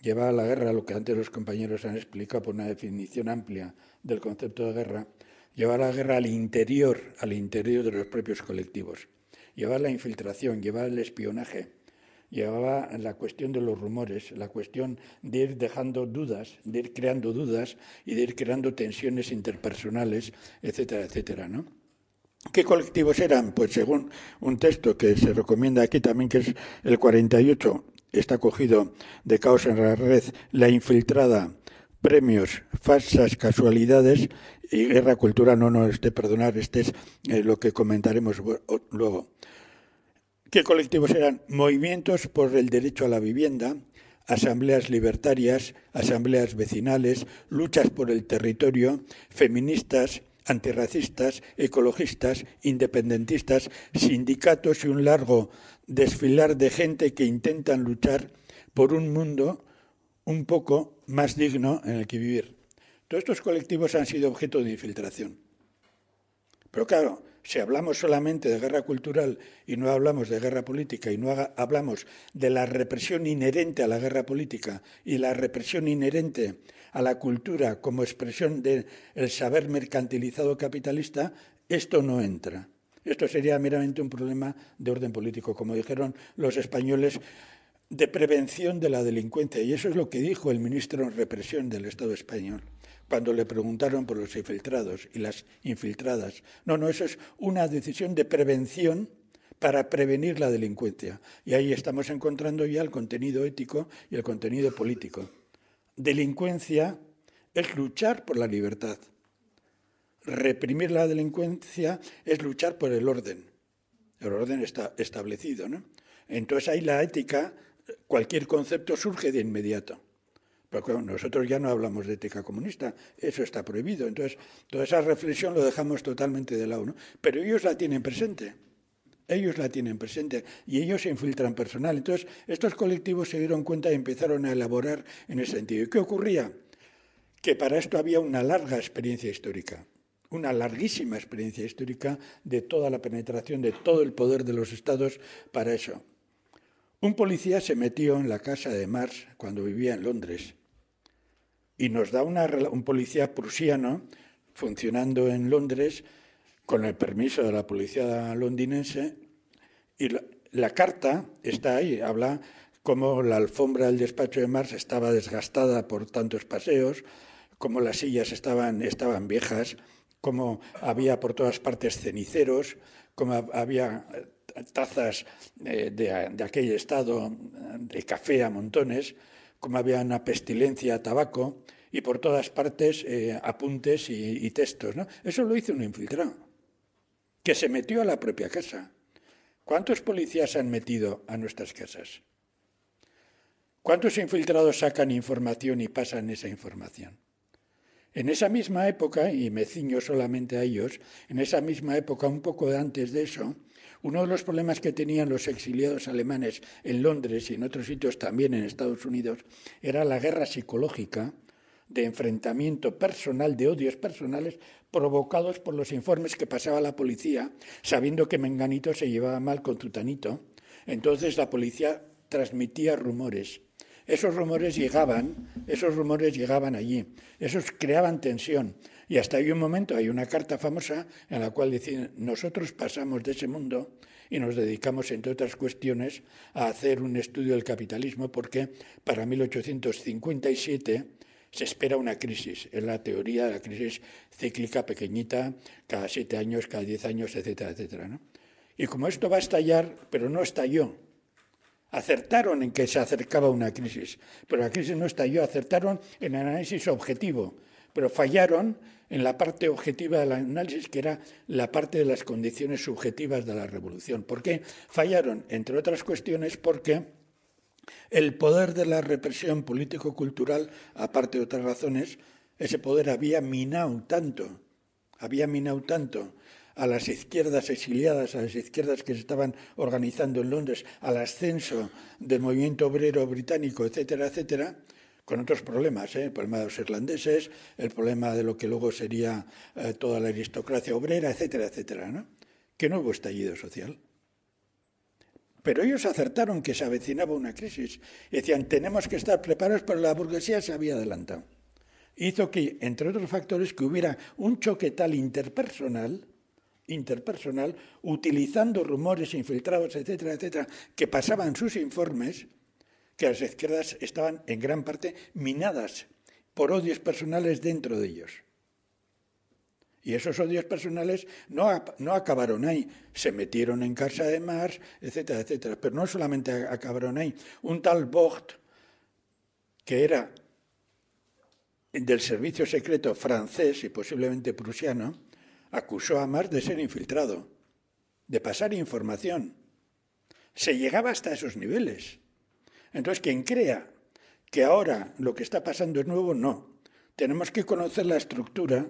lo que antes los compañeros han explicado por una definición amplia del concepto de guerra, llevaba la guerra al interior de los propios colectivos, llevaba la infiltración, llevaba el espionaje, llevaba la cuestión de los rumores, la cuestión de ir dejando dudas, de ir creando dudas y de ir creando tensiones interpersonales, etcétera, etcétera, ¿no? ¿Qué colectivos eran? Pues según un texto que se recomienda aquí también, que es el 48, está cogido de Caos en la Red, La Infiltrada, Premios, Falsas Casualidades y Guerra Cultural. Perdonar, este es lo que comentaremos luego. ¿Qué colectivos eran? Movimientos por el derecho a la vivienda, asambleas libertarias, asambleas vecinales, luchas por el territorio, feministas, antirracistas, ecologistas, independentistas, sindicatos y un largo desfilar de gente que intentan luchar por un mundo un poco más digno en el que vivir. Todos estos colectivos han sido objeto de infiltración. Pero claro, si hablamos solamente de guerra cultural y no hablamos de guerra política y no hablamos de la represión inherente a la guerra política y la represión inherente a la cultura como expresión del saber mercantilizado capitalista, esto no entra. Esto sería meramente un problema de orden político, como dijeron los españoles, de prevención de la delincuencia. Y eso es lo que dijo el ministro en represión del Estado español, cuando le preguntaron por los infiltrados y las infiltradas. No, eso es una decisión de prevención para prevenir la delincuencia. Y ahí estamos encontrando ya el contenido ético y el contenido político. Delincuencia es luchar por la libertad. Reprimir la delincuencia es luchar por el orden. El orden está establecido, ¿no? Entonces ahí la ética, cualquier concepto surge de inmediato. Pero claro, nosotros ya no hablamos de ética comunista, eso está prohibido. Entonces, toda esa reflexión lo dejamos totalmente de lado, ¿no? Pero ellos la tienen presente. Y ellos se infiltran personal. Entonces, estos colectivos se dieron cuenta y empezaron a elaborar en ese sentido. ¿Y qué ocurría? Que para esto había una larga experiencia histórica, una larguísima experiencia histórica de toda la penetración, de todo el poder de los estados para eso. Un policía se metió en la casa de Marx cuando vivía en Londres y nos da un policía prusiano funcionando en Londres con el permiso de la policía londinense, y la carta está ahí, habla cómo la alfombra del despacho de Marx estaba desgastada por tantos paseos, cómo las sillas estaban viejas, cómo había por todas partes ceniceros, cómo había tazas de aquel estado de café a montones, cómo había una pestilencia a tabaco y por todas partes apuntes y textos, ¿no? Eso lo hizo un infiltrado, que se metió a la propia casa. ¿Cuántos policías se han metido a nuestras casas? ¿Cuántos infiltrados sacan información y pasan esa información? En esa misma época, y me ciño solamente a ellos, en esa misma época, un poco antes de eso, uno de los problemas que tenían los exiliados alemanes en Londres y en otros sitios también en Estados Unidos era la guerra psicológica de enfrentamiento personal, de odios personales provocados por los informes que pasaba la policía, sabiendo que Menganito se llevaba mal con Tutanito. Entonces la policía transmitía rumores. Esos rumores llegaban allí, esos creaban tensión. Y hasta hay un momento, hay una carta famosa en la cual dicen: nosotros pasamos de ese mundo y nos dedicamos, entre otras cuestiones, a hacer un estudio del capitalismo, porque para 1857 se espera una crisis. Es la teoría de la crisis cíclica pequeñita, cada 7 años, cada 10 años, etcétera, etcétera, ¿no? Y como esto va a estallar, pero no estalló. Acertaron en que se acercaba una crisis, pero la crisis no estalló. Acertaron en el análisis objetivo, pero fallaron en la parte objetiva del análisis, que era la parte de las condiciones subjetivas de la revolución. ¿Por qué fallaron? Entre otras cuestiones porque el poder de la represión político-cultural, aparte de otras razones, ese poder había minado tanto había minado tanto a las izquierdas exiliadas, a las izquierdas que se estaban organizando en Londres, al ascenso del movimiento obrero británico, etcétera, etcétera, con otros problemas, el problema de los irlandeses, el problema de lo que luego sería toda la aristocracia obrera, etcétera, etcétera, ¿no? Que no hubo estallido social. Pero ellos acertaron que se avecinaba una crisis. Y decían, tenemos que estar preparados, pero la burguesía se había adelantado. Hizo que, entre otros factores, que hubiera un choque tal interpersonal, utilizando rumores infiltrados, etcétera, etcétera, que pasaban sus informes, que las izquierdas estaban en gran parte minadas por odios personales dentro de ellos. Y esos odios personales no acabaron ahí, se metieron en Casa de Marx, etcétera, etcétera. Pero no solamente acabaron ahí. Un tal Vogt, que era del servicio secreto francés y posiblemente prusiano, acusó a Marx de ser infiltrado, de pasar información. Se llegaba hasta esos niveles. Entonces, quien crea que ahora lo que está pasando es nuevo, no. Tenemos que conocer la estructura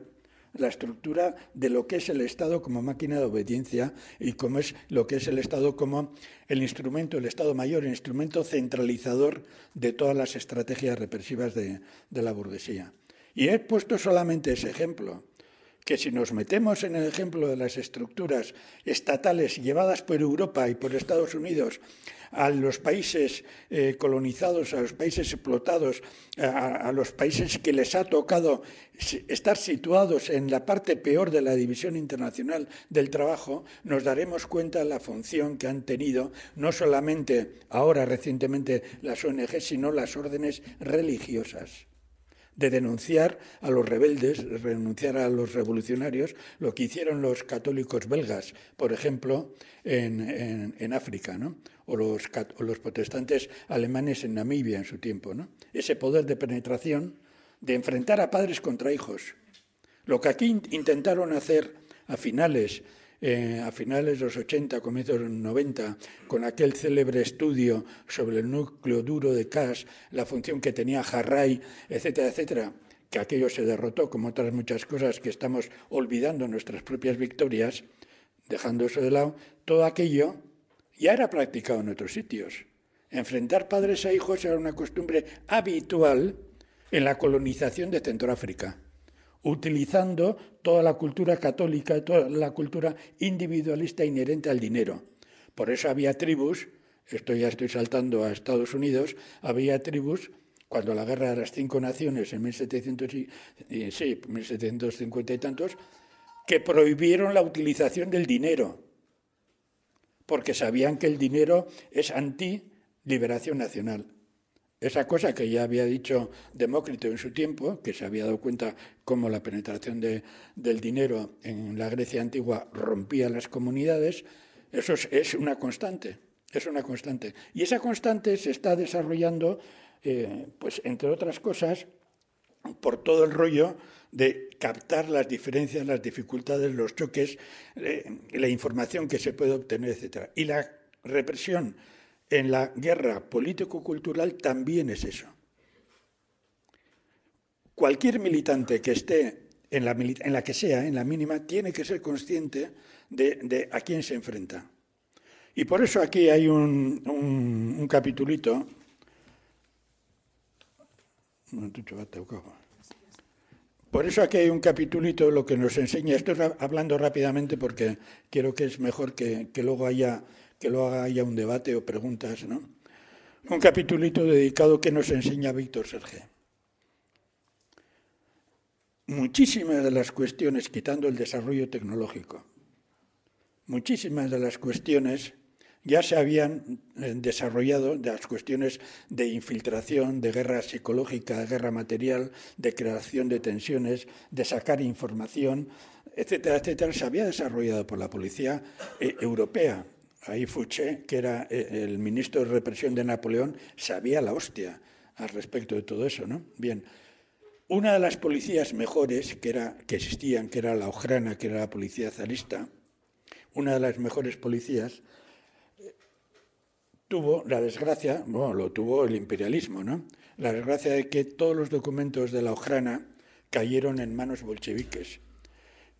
de lo que es el Estado como máquina de obediencia y cómo es lo que es el Estado como el instrumento, el Estado mayor, el instrumento centralizador de todas las estrategias represivas de la burguesía. Y he puesto solamente ese ejemplo, que si nos metemos en el ejemplo de las estructuras estatales llevadas por Europa y por Estados Unidos a los países colonizados, a los países explotados, a los países que les ha tocado estar situados en la parte peor de la división internacional del trabajo, nos daremos cuenta de la función que han tenido no solamente ahora recientemente las ONG, sino las órdenes religiosas, de denunciar a los rebeldes, denunciar a los revolucionarios, lo que hicieron los católicos belgas, por ejemplo, en África, ¿no? o los protestantes alemanes en Namibia en su tiempo, ¿no? Ese poder de penetración, de enfrentar a padres contra hijos. Lo que aquí intentaron hacer a finales de los 80, comienzos de los 90, con aquel célebre estudio sobre el núcleo duro de Cass, la función que tenía Harari, etcétera, etcétera, que aquello se derrotó, como otras muchas cosas que estamos olvidando nuestras propias victorias, dejando eso de lado, todo aquello ya era practicado en otros sitios. Enfrentar padres a hijos era una costumbre habitual en la colonización de Centroáfrica, utilizando toda la cultura católica, toda la cultura individualista inherente al dinero. Por eso había tribus, esto ya estoy saltando a Estados Unidos, había tribus, cuando la guerra de las 5 naciones en 1750 y tantos, que prohibieron la utilización del dinero, porque sabían que el dinero es anti-liberación nacional. Esa cosa que ya había dicho Demócrito en su tiempo, que se había dado cuenta cómo la penetración del dinero en la Grecia antigua rompía las comunidades, eso es una constante, Y esa constante se está desarrollando, pues entre otras cosas, por todo el rollo de captar las diferencias, las dificultades, los choques, la información que se puede obtener, etc. Y la represión en la guerra político-cultural también es eso. Cualquier militante que esté en la que sea, en la mínima, tiene que ser consciente de a quién se enfrenta. Y por eso aquí hay un capitulito. Por eso aquí hay un capitulito lo que nos enseña. Estoy hablando rápidamente porque quiero que es mejor que luego haya un debate o preguntas, ¿no? Un capitulito dedicado que nos enseña Víctor Serge. Muchísimas de las cuestiones, quitando el desarrollo tecnológico, muchísimas de las cuestiones ya se habían desarrollado, de las cuestiones de infiltración, de guerra psicológica, de guerra material, de creación de tensiones, de sacar información, etcétera, etcétera, se había desarrollado por la policía europea. Ahí Fouché, que era el ministro de represión de Napoleón, sabía la hostia al respecto de todo eso, ¿no? Bien, una de las policías mejores que existían, que era la Ojrana, que era la policía zarista, una de las mejores policías, tuvo la desgracia, lo tuvo el imperialismo, ¿no? La desgracia de que todos los documentos de la Ojrana cayeron en manos bolcheviques.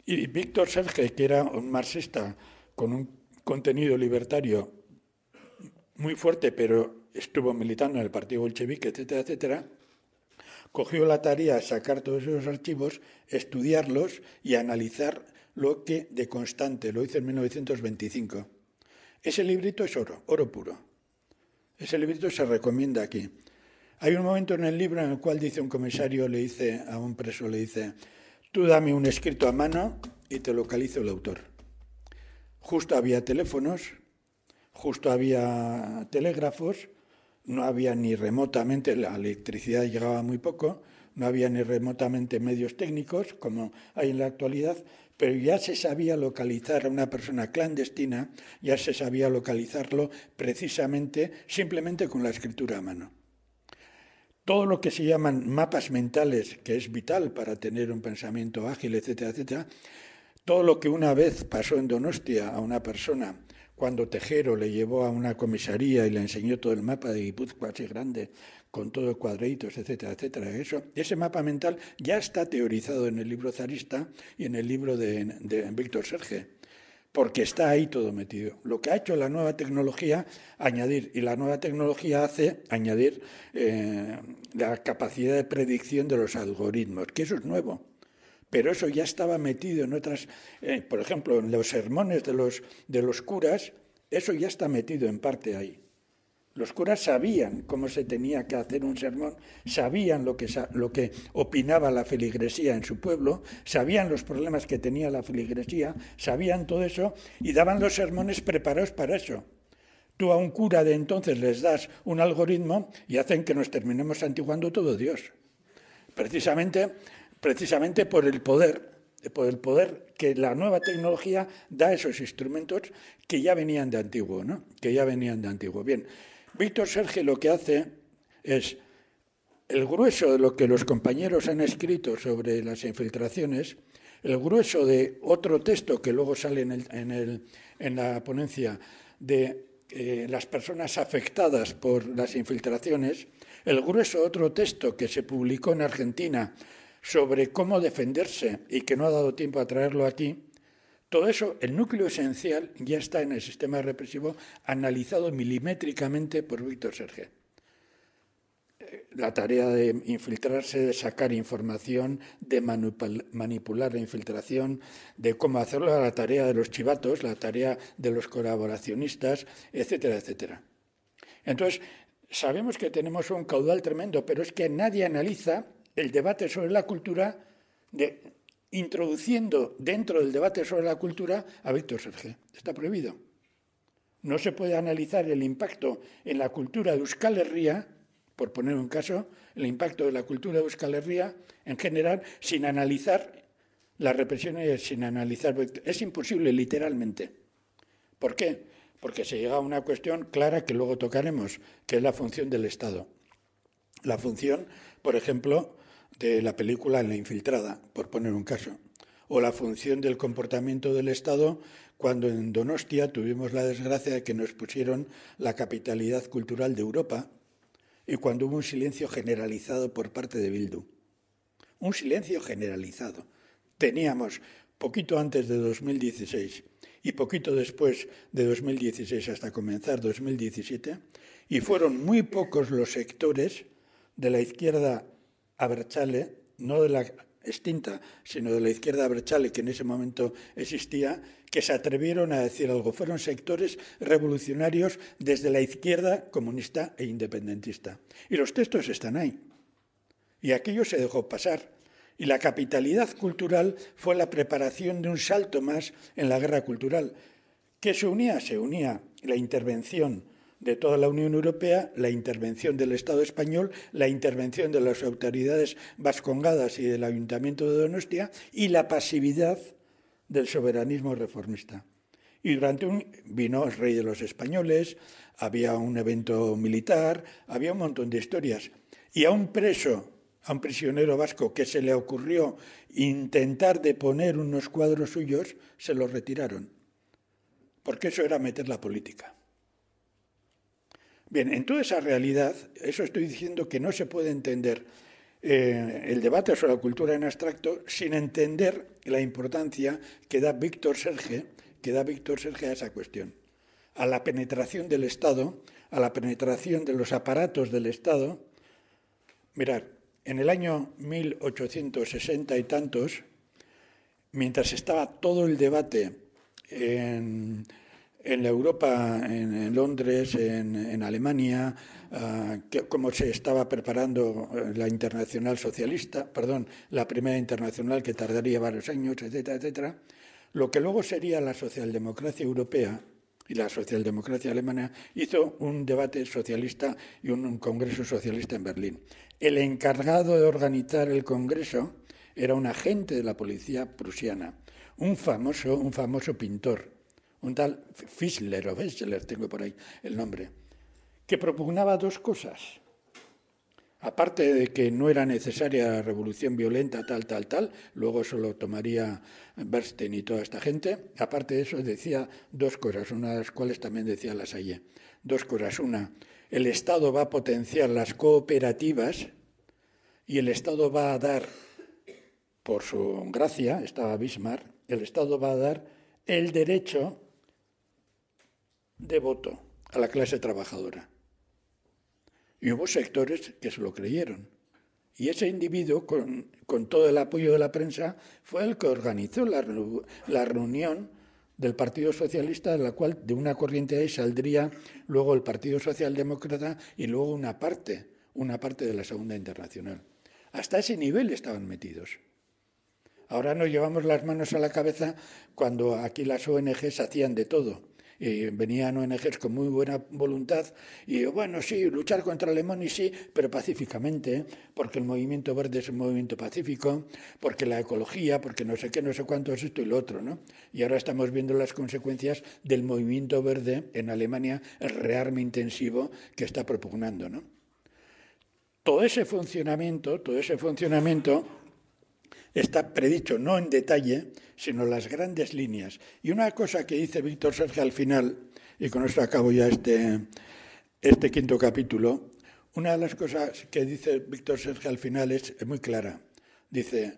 Y Víctor Serge, que era un marxista con un contenido libertario muy fuerte, pero estuvo militando en el partido bolchevique, etcétera, etcétera, cogió la tarea de sacar todos esos archivos, estudiarlos y analizar lo que de constante, lo hizo en 1925. Ese librito es oro, oro puro. Ese librito se recomienda aquí. Hay un momento en el libro en el cual dice un comisario, le dice a un preso, le dice, tú dame un escrito a mano y te localizo el autor. Justo había teléfonos, justo había telégrafos, no había ni remotamente, la electricidad llegaba muy poco, no había ni remotamente medios técnicos como hay en la actualidad, pero ya se sabía localizar a una persona clandestina, ya se sabía localizarlo precisamente simplemente con la escritura a mano. Todo lo que se llaman mapas mentales, que es vital para tener un pensamiento ágil, etcétera, etcétera, todo lo que una vez pasó en Donostia a una persona, cuando Tejero le llevó a una comisaría y le enseñó todo el mapa de Guipúzcoa así grande, con todo cuadritos, etcétera, etcétera. Ese mapa mental ya está teorizado en el libro zarista y en el libro de Víctor Serge, porque está ahí todo metido. Lo que ha hecho la nueva tecnología, añadir, y la nueva tecnología hace añadir la capacidad de predicción de los algoritmos, que eso es nuevo. Pero eso ya estaba metido en otras, por ejemplo, en los sermones de los curas, eso ya está metido en parte ahí. Los curas sabían cómo se tenía que hacer un sermón, sabían lo que opinaba la feligresía en su pueblo, sabían los problemas que tenía la feligresía, sabían todo eso y daban los sermones preparados para eso. Tú a un cura de entonces les das un algoritmo y hacen que nos terminemos santiguando todo Dios. Precisamente por el poder que la nueva tecnología da a esos instrumentos que ya venían de antiguo, ¿no? Bien, Víctor Serge lo que hace es el grueso de lo que los compañeros han escrito sobre las infiltraciones, el grueso de otro texto que luego sale en la ponencia de las personas afectadas por las infiltraciones, el grueso de otro texto que se publicó en Argentina sobre cómo defenderse y que no ha dado tiempo a traerlo aquí, todo eso, el núcleo esencial, ya está en el sistema represivo analizado milimétricamente por Víctor Serge. La tarea de infiltrarse, de sacar información, de manipular la infiltración, de cómo hacerlo, la tarea de los chivatos, la tarea de los colaboracionistas, etcétera, etcétera. Entonces, sabemos que tenemos un caudal tremendo, pero es que nadie analiza el debate sobre la cultura introduciendo dentro del debate sobre la cultura a Víctor Serge. Está prohibido. No se puede analizar el impacto en la cultura de Euskal Herria, por poner un caso, el impacto de la cultura de Euskal Herria en general, sin analizar la represión y sin analizar... Es imposible, literalmente. ¿Por qué? Porque se llega a una cuestión clara que luego tocaremos, que es la función del Estado. La función, por ejemplo, de la película La Infiltrada, por poner un caso, o la función del comportamiento del Estado cuando en Donostia tuvimos la desgracia de que nos pusieron la capitalidad cultural de Europa y cuando hubo un silencio generalizado por parte de Bildu. Un silencio generalizado. Teníamos, poquito antes de 2016 y poquito después de 2016 hasta comenzar 2017, y fueron muy pocos los sectores de la izquierda abertzale, no de la extinta, sino de la izquierda abertzale que en ese momento existía, que se atrevieron a decir algo. Fueron sectores revolucionarios desde la izquierda comunista e independentista. Y los textos están ahí. Y aquello se dejó pasar. Y la capitalidad cultural fue la preparación de un salto más en la guerra cultural. ¿Qué se unía? Se unía la intervención de toda la Unión Europea, la intervención del Estado español, la intervención de las autoridades vascongadas y del Ayuntamiento de Donostia y la pasividad del soberanismo reformista. Y vino el rey de los españoles, había un evento militar, había un montón de historias. Y a un prisionero vasco que se le ocurrió intentar deponer unos cuadros suyos, se los retiraron. Porque eso era meter la política. Bien, en toda esa realidad, eso estoy diciendo que no se puede entender el debate sobre la cultura en abstracto sin entender la importancia que da Víctor Serge a esa cuestión, a la penetración del Estado, a la penetración de los aparatos del Estado. Mirad, en el año 1860 y tantos, mientras estaba todo el debate en la Europa, en Londres, en Alemania, cómo se estaba preparando la internacional socialista, la primera internacional que tardaría varios años, etcétera, etcétera, lo que luego sería la socialdemocracia europea y la socialdemocracia alemana hizo un debate socialista y un congreso socialista en Berlín. El encargado de organizar el congreso era un agente de la policía prusiana, un famoso pintor, un tal Fischler, tengo por ahí el nombre, que propugnaba dos cosas. Aparte de que no era necesaria la revolución violenta, tal, luego eso lo tomaría Bernstein y toda esta gente, aparte de eso decía dos cosas, una de las cuales también decía Lassalle. Dos cosas. Una, el Estado va a potenciar las cooperativas y el Estado va a dar, por su gracia, estaba Bismarck, el Estado va a dar el derecho de voto a la clase trabajadora. Y hubo sectores que se lo creyeron. Y ese individuo, con todo el apoyo de la prensa, fue el que organizó la reunión del Partido Socialista, de la cual de una corriente ahí saldría luego el Partido Socialdemócrata y luego una parte de la Segunda Internacional. Hasta ese nivel estaban metidos. Ahora nos llevamos las manos a la cabeza cuando aquí las ONGs hacían de todo. Y venían ONGs con muy buena voluntad y, bueno, sí, luchar contra Alemania, sí, pero pacíficamente, porque el movimiento verde es un movimiento pacífico, porque la ecología, porque no sé qué, no sé cuánto es esto y lo otro, ¿no? Y ahora estamos viendo las consecuencias del movimiento verde en Alemania, el rearme intensivo que está propugnando, ¿no? Todo ese funcionamiento está predicho no en detalle, sino las grandes líneas. Y una cosa que dice Víctor Serge al final, y con esto acabo ya este quinto capítulo, una de las cosas que dice Víctor Serge al final es muy clara. Dice,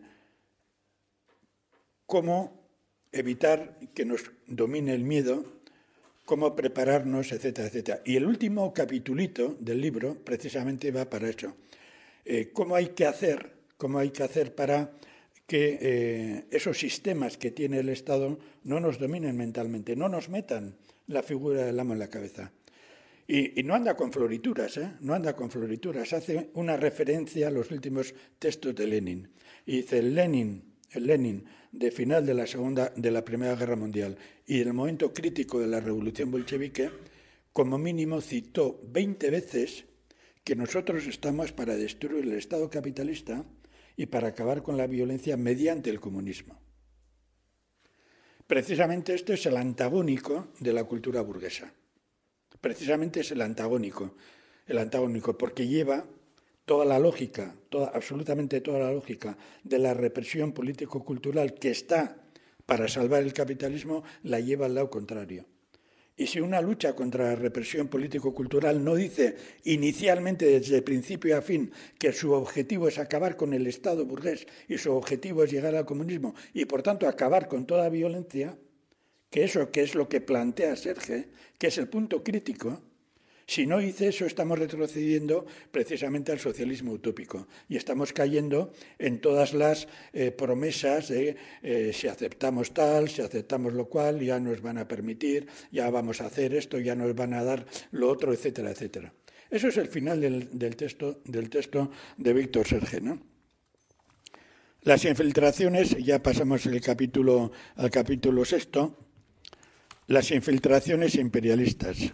¿cómo evitar que nos domine el miedo? ¿Cómo prepararnos? Etcétera, etcétera. Y el último capitulito del libro precisamente va para eso. ¿Cómo hay que hacer para que esos sistemas que tiene el Estado no nos dominen mentalmente, no nos metan la figura del amo en la cabeza? Y no anda con florituras, no anda con florituras. Hace una referencia a los últimos textos de Lenin. Y dice, el Lenin de final de la Primera Guerra Mundial y el momento crítico de la Revolución Bolchevique, como mínimo citó 20 veces que nosotros estamos para destruir el Estado capitalista y para acabar con la violencia mediante el comunismo. Precisamente esto es el antagónico de la cultura burguesa. Precisamente es el antagónico, porque lleva toda la lógica, absolutamente toda la lógica de la represión político-cultural que está para salvar el capitalismo, la lleva al lado contrario. Y si una lucha contra la represión político-cultural no dice inicialmente desde principio a fin que su objetivo es acabar con el Estado burgués y su objetivo es llegar al comunismo y por tanto acabar con toda violencia, que eso que es lo que plantea Serge, que es el punto crítico, si no dice eso estamos retrocediendo precisamente al socialismo utópico y estamos cayendo en todas las promesas de si aceptamos tal, si aceptamos lo cual, ya nos van a permitir, ya vamos a hacer esto, ya nos van a dar lo otro, etcétera, etcétera. Eso es el final del texto de Víctor Serge, ¿no? Las infiltraciones, ya pasamos al capítulo 6, las infiltraciones imperialistas.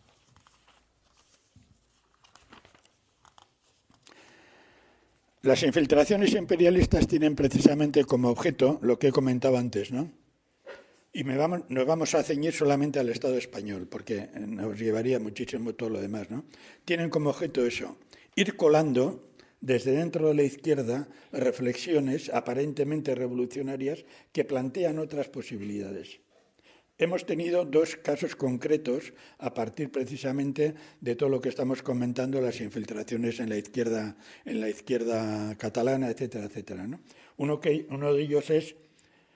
Las infiltraciones imperialistas tienen precisamente como objeto lo que he comentado antes, ¿no? Y nos vamos a ceñir solamente al Estado español, porque nos llevaría muchísimo todo lo demás, ¿no? Tienen como objeto eso, ir colando desde dentro de la izquierda reflexiones aparentemente revolucionarias que plantean otras posibilidades. Hemos tenido dos casos concretos a partir precisamente de todo lo que estamos comentando, las infiltraciones en la izquierda catalana, etcétera, etcétera, ¿no? Uno de ellos es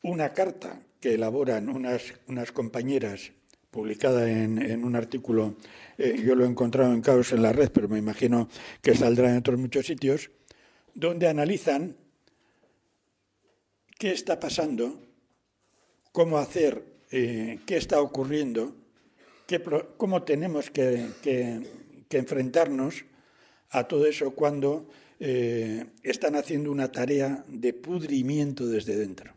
una carta que elaboran unas compañeras, publicada en un artículo, yo lo he encontrado en Caos en la red, pero me imagino que saldrá en otros muchos sitios, donde analizan qué está pasando, cómo hacer, qué está ocurriendo, cómo tenemos que enfrentarnos a todo eso cuando están haciendo una tarea de pudrimiento desde dentro.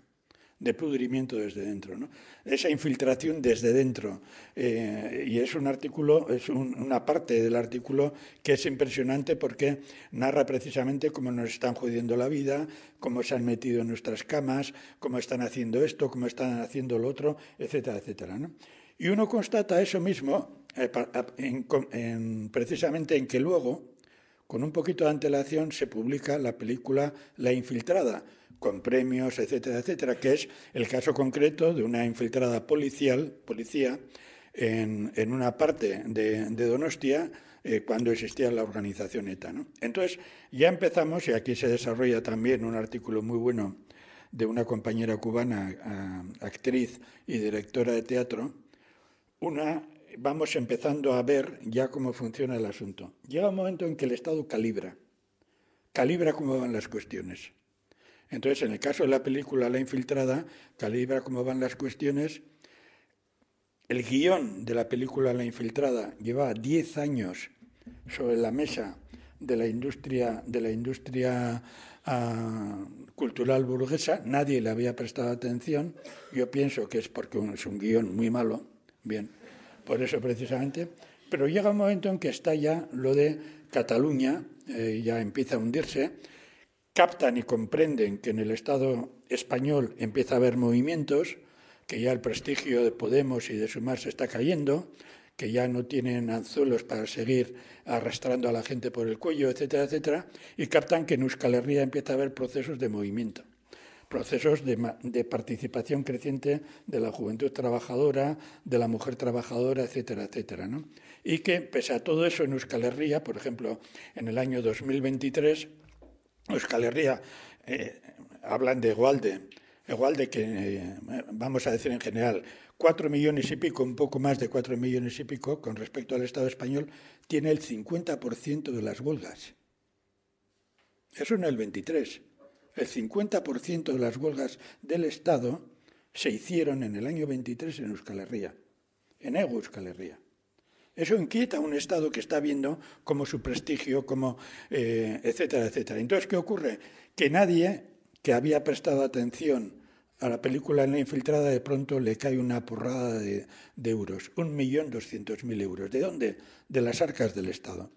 ¿No? Esa infiltración desde dentro. Y es un artículo, es una parte del artículo que es impresionante porque narra precisamente cómo nos están jodiendo la vida, cómo se han metido en nuestras camas, cómo están haciendo esto, cómo están haciendo lo otro, etcétera, etcétera, ¿no? Y uno constata eso mismo precisamente en que luego, con un poquito de antelación, se publica la película La Infiltrada, con premios, etcétera, etcétera, que es el caso concreto de una infiltrada policía en una parte de Donostia cuando existía la organización ETA, ¿no? Entonces, ya empezamos, y aquí se desarrolla también un artículo muy bueno de una compañera cubana, actriz y directora de teatro, vamos empezando a ver ya cómo funciona el asunto. Llega un momento en que el Estado calibra cómo van las cuestiones. Entonces, en el caso de la película La Infiltrada, calibra cómo van las cuestiones. El guión de la película La Infiltrada lleva 10 años sobre la mesa de la industria cultural burguesa. Nadie le había prestado atención. Yo pienso que es porque es un guión muy malo. Bien, por eso precisamente. Pero llega un momento en que está ya lo de Cataluña, ya empieza a hundirse. Captan y comprenden que en el Estado español empieza a haber movimientos, que ya el prestigio de Podemos y de Sumar se está cayendo, que ya no tienen anzuelos para seguir arrastrando a la gente por el cuello, etcétera, etcétera, y captan que en Euskal Herria empieza a haber procesos de movimiento, procesos de participación creciente de la juventud trabajadora, de la mujer trabajadora, etcétera, etcétera, ¿no? Y que, pese a todo eso, en Euskal Herria, por ejemplo, en el año 2023, Euskal Herria, hablan de Egualde que, vamos a decir en general, 4 millones y pico, un poco más de 4 millones y pico, con respecto al Estado español, tiene el 50% de las huelgas. Eso en el 23. El 50% de las huelgas del Estado se hicieron en el año 23 en Euskal Herria, en Euskal Herria. Eso inquieta a un Estado que está viendo como su prestigio, como etcétera, etcétera. Entonces, ¿qué ocurre? Que nadie que había prestado atención a la película La Infiltrada de pronto le cae una porrada de euros, 1.200.000 euros. ¿De dónde? De las arcas del Estado.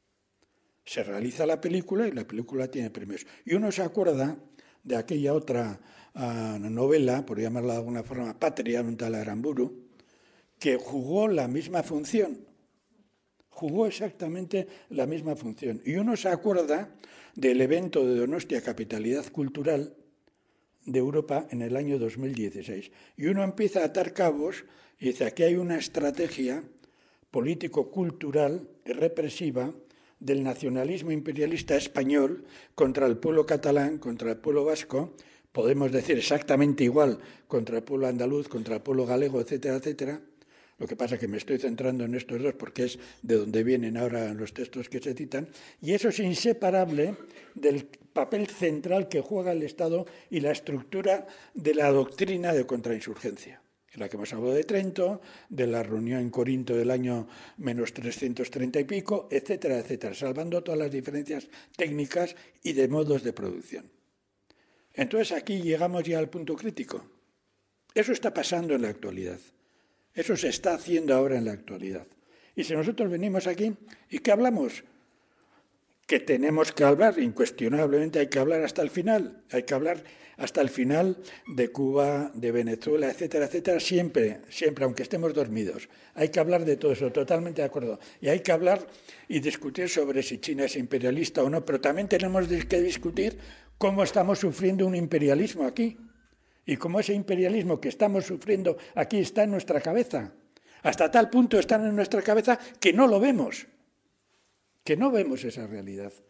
Se realiza la película y la película tiene premios. Y uno se acuerda de aquella otra novela, por llamarla de alguna forma, Patria, un tal Aramburu, que jugó la misma función. Jugó exactamente la misma función. Y uno se acuerda del evento de Donostia, Capitalidad Cultural de Europa, en el año 2016. Y uno empieza a atar cabos y dice, aquí hay una estrategia político-cultural represiva del nacionalismo imperialista español contra el pueblo catalán, contra el pueblo vasco, podemos decir exactamente igual contra el pueblo andaluz, contra el pueblo galego, etcétera, etcétera. Lo que pasa es que me estoy centrando en estos dos porque es de donde vienen ahora los textos que se citan, y eso es inseparable del papel central que juega el Estado y la estructura de la doctrina de contrainsurgencia, en la que hemos hablado de Trento, de la reunión en Corinto del año menos 330 y pico, etcétera, etcétera, salvando todas las diferencias técnicas y de modos de producción. Entonces aquí llegamos ya al punto crítico. Eso está pasando en la actualidad. Eso se está haciendo ahora en la actualidad. Y si nosotros venimos aquí, ¿y qué hablamos? Que tenemos que hablar, incuestionablemente hay que hablar hasta el final. Hay que hablar hasta el final de Cuba, de Venezuela, etcétera, etcétera, siempre, aunque estemos dormidos. Hay que hablar de todo eso, totalmente de acuerdo. Y hay que hablar y discutir sobre si China es imperialista o no, pero también tenemos que discutir cómo estamos sufriendo un imperialismo aquí. Y cómo ese imperialismo que estamos sufriendo aquí está en nuestra cabeza. Hasta tal punto están en nuestra cabeza que no lo vemos. Que no vemos esa realidad.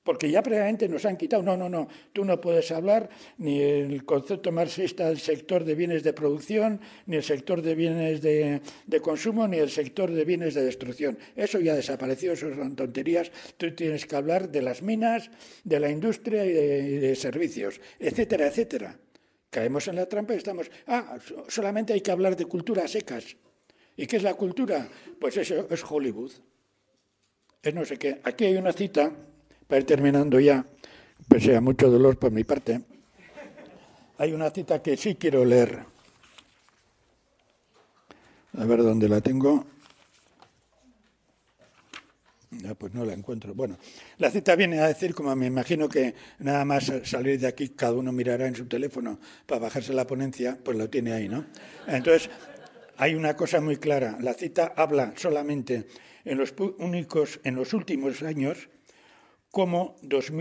Porque ya previamente nos han quitado, no, tú no puedes hablar ni el concepto marxista del sector de bienes de producción, ni el sector de bienes de consumo, ni el sector de bienes de destrucción. Eso ya desapareció, eso son tonterías. Tú tienes que hablar de las minas, de la industria y de servicios, etcétera, etcétera. Caemos en la trampa y estamos, solamente hay que hablar de cultura secas. ¿Y qué es la cultura? Pues eso es Hollywood. Es no sé qué. Aquí hay una cita, para ir terminando ya, pese a mucho dolor por mi parte. Hay una cita que sí quiero leer. A ver dónde la tengo. Ya, pues no la encuentro. Bueno, la cita viene a decir, como me imagino que nada más salir de aquí, cada uno mirará en su teléfono para bajarse la ponencia, pues lo tiene ahí, ¿no? Entonces, hay una cosa muy clara. La cita habla solamente en los últimos años cómo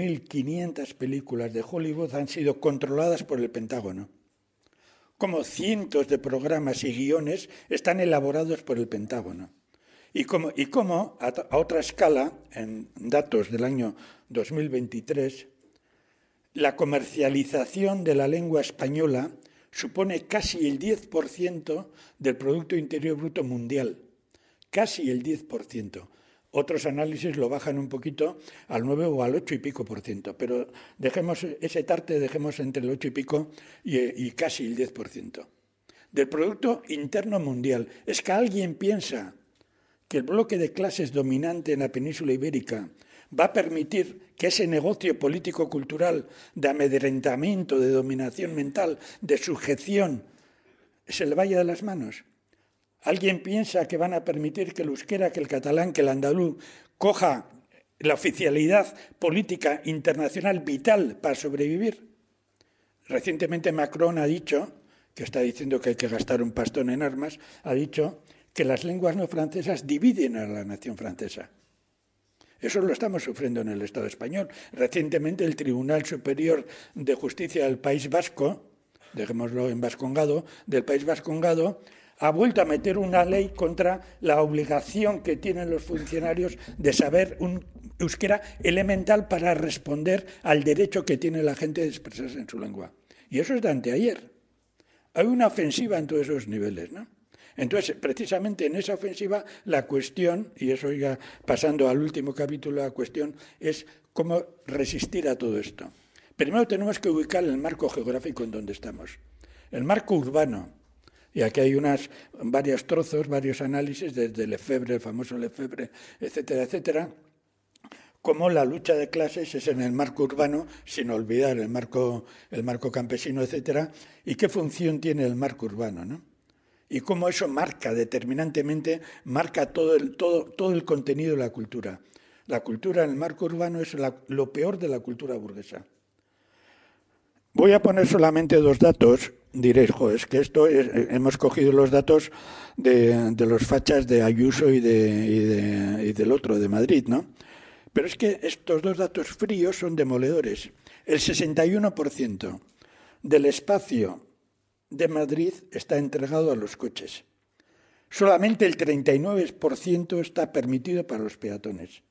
2.500 películas de Hollywood han sido controladas por el Pentágono. Cómo cientos de programas y guiones están elaborados por el Pentágono. Y cómo a otra escala, en datos del año 2023, la comercialización de la lengua española supone casi el 10% del Producto Interior Bruto mundial. Casi el 10%. Otros análisis lo bajan un poquito al 9 o al 8 y pico por ciento, pero dejemos ese tarte, dejemos entre el 8 y pico y casi el 10%. Del Producto Interno Mundial. Es que alguien piensa que el bloque de clases dominante en la península ibérica va a permitir que ese negocio político-cultural de amedrentamiento, de dominación mental, de sujeción, se le vaya de las manos. ¿Alguien piensa que van a permitir que el euskera, que el catalán, que el andaluz coja la oficialidad política internacional vital para sobrevivir? Recientemente Macron ha dicho, que está diciendo que hay que gastar un pastón en armas, ha dicho que las lenguas no francesas dividen a la nación francesa. Eso lo estamos sufriendo en el Estado español. Recientemente el Tribunal Superior de Justicia del País Vasco, dejémoslo en vascongado, del País Vascongado, ha vuelto a meter una ley contra la obligación que tienen los funcionarios de saber un euskera elemental para responder al derecho que tiene la gente de expresarse en su lengua. Y eso es de anteayer. Hay una ofensiva en todos esos niveles, ¿no? Entonces, precisamente en esa ofensiva, la cuestión, y eso ya pasando al último capítulo, la cuestión es cómo resistir a todo esto. Primero tenemos que ubicar el marco geográfico en donde estamos. El marco urbano. Y aquí hay varios trozos, varios análisis, desde Lefebvre, el famoso Lefebvre, etcétera, etcétera, cómo la lucha de clases es en el marco urbano, sin olvidar el marco campesino, etcétera, y qué función tiene el marco urbano, ¿no? Y cómo eso determinantemente marca todo el contenido de la cultura. La cultura en el marco urbano es lo peor de la cultura burguesa. Voy a poner solamente 2 datos. Diréis, es que hemos cogido los datos de los fachas de Ayuso y del otro, de Madrid, ¿no? Pero es que estos 2 datos fríos son demoledores. El 61% del espacio de Madrid está entregado a los coches. Solamente el 39% está permitido para los peatones.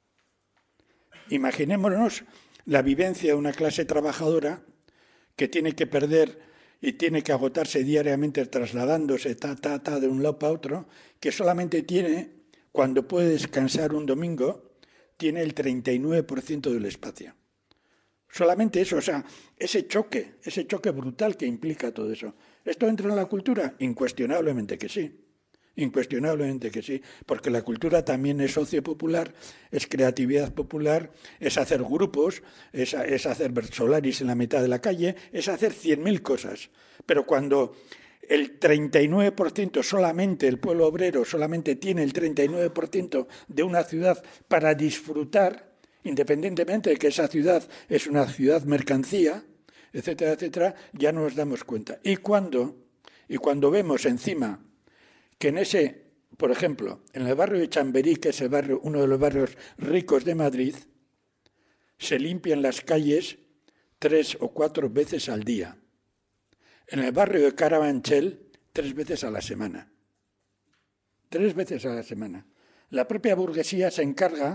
Imaginémonos la vivencia de una clase trabajadora que tiene que perder y tiene que agotarse diariamente trasladándose de un lado para otro, que solamente tiene, cuando puede descansar un domingo, tiene el 39% del espacio. Solamente eso, o sea, ese choque brutal que implica todo eso. ¿Esto entra en la cultura? Incuestionablemente que sí. Incuestionablemente que sí, porque la cultura también es socio popular, es creatividad popular, es hacer grupos, es hacer versolaris en la mitad de la calle, es hacer 100.000 cosas. Pero cuando el 39% solamente, el pueblo obrero solamente tiene el 39% de una ciudad para disfrutar, independientemente de que esa ciudad es una ciudad mercancía, etcétera, etcétera, ya nos damos cuenta. Y cuando vemos encima que por ejemplo, en el barrio de Chamberí, que es uno de los barrios ricos de Madrid, se limpian las calles 3 o 4 veces al día. En el barrio de Carabanchel, 3 veces a la semana. 3 veces a la semana. La propia burguesía se encarga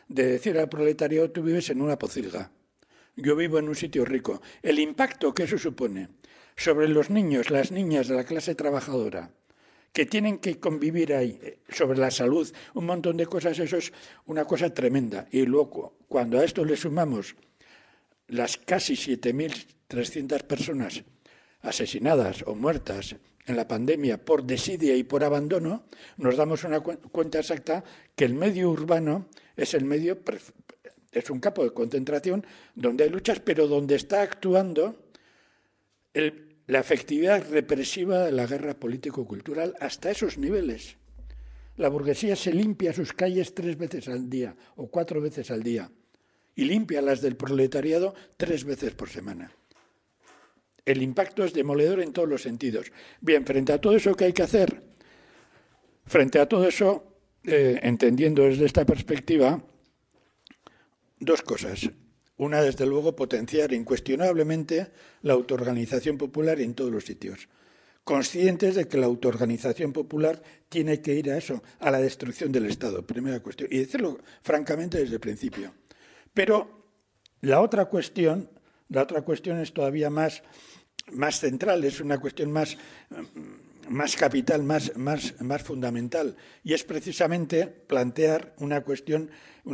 de decir al proletariado: tú vives en una pocilga, yo vivo en un sitio rico. El impacto que eso supone sobre los niños, las niñas de la clase trabajadora, que tienen que convivir ahí, sobre la salud, un montón de cosas, eso es una cosa tremenda. Y luego, cuando a esto le sumamos las casi 7.300 personas asesinadas o muertas en la pandemia por desidia y por abandono, nos damos una cuenta exacta que el medio urbano es un campo de concentración donde hay luchas, pero donde está actuando la efectividad represiva de la guerra político-cultural hasta esos niveles. La burguesía se limpia sus calles 3 veces al día o 4 veces al día y limpia las del proletariado 3 veces por semana. El impacto es demoledor en todos los sentidos. Bien, frente a todo eso, ¿qué hay que hacer? Frente a todo eso, entendiendo desde esta perspectiva, 2 cosas. Una, desde luego, potenciar incuestionablemente la autoorganización popular en todos los sitios. Conscientes de que la autoorganización popular tiene que ir a eso, a la destrucción del Estado, primera cuestión. Y decirlo francamente desde el principio. Pero la otra cuestión es todavía más central, es una cuestión más capital, más fundamental, y es precisamente plantear una cuestión,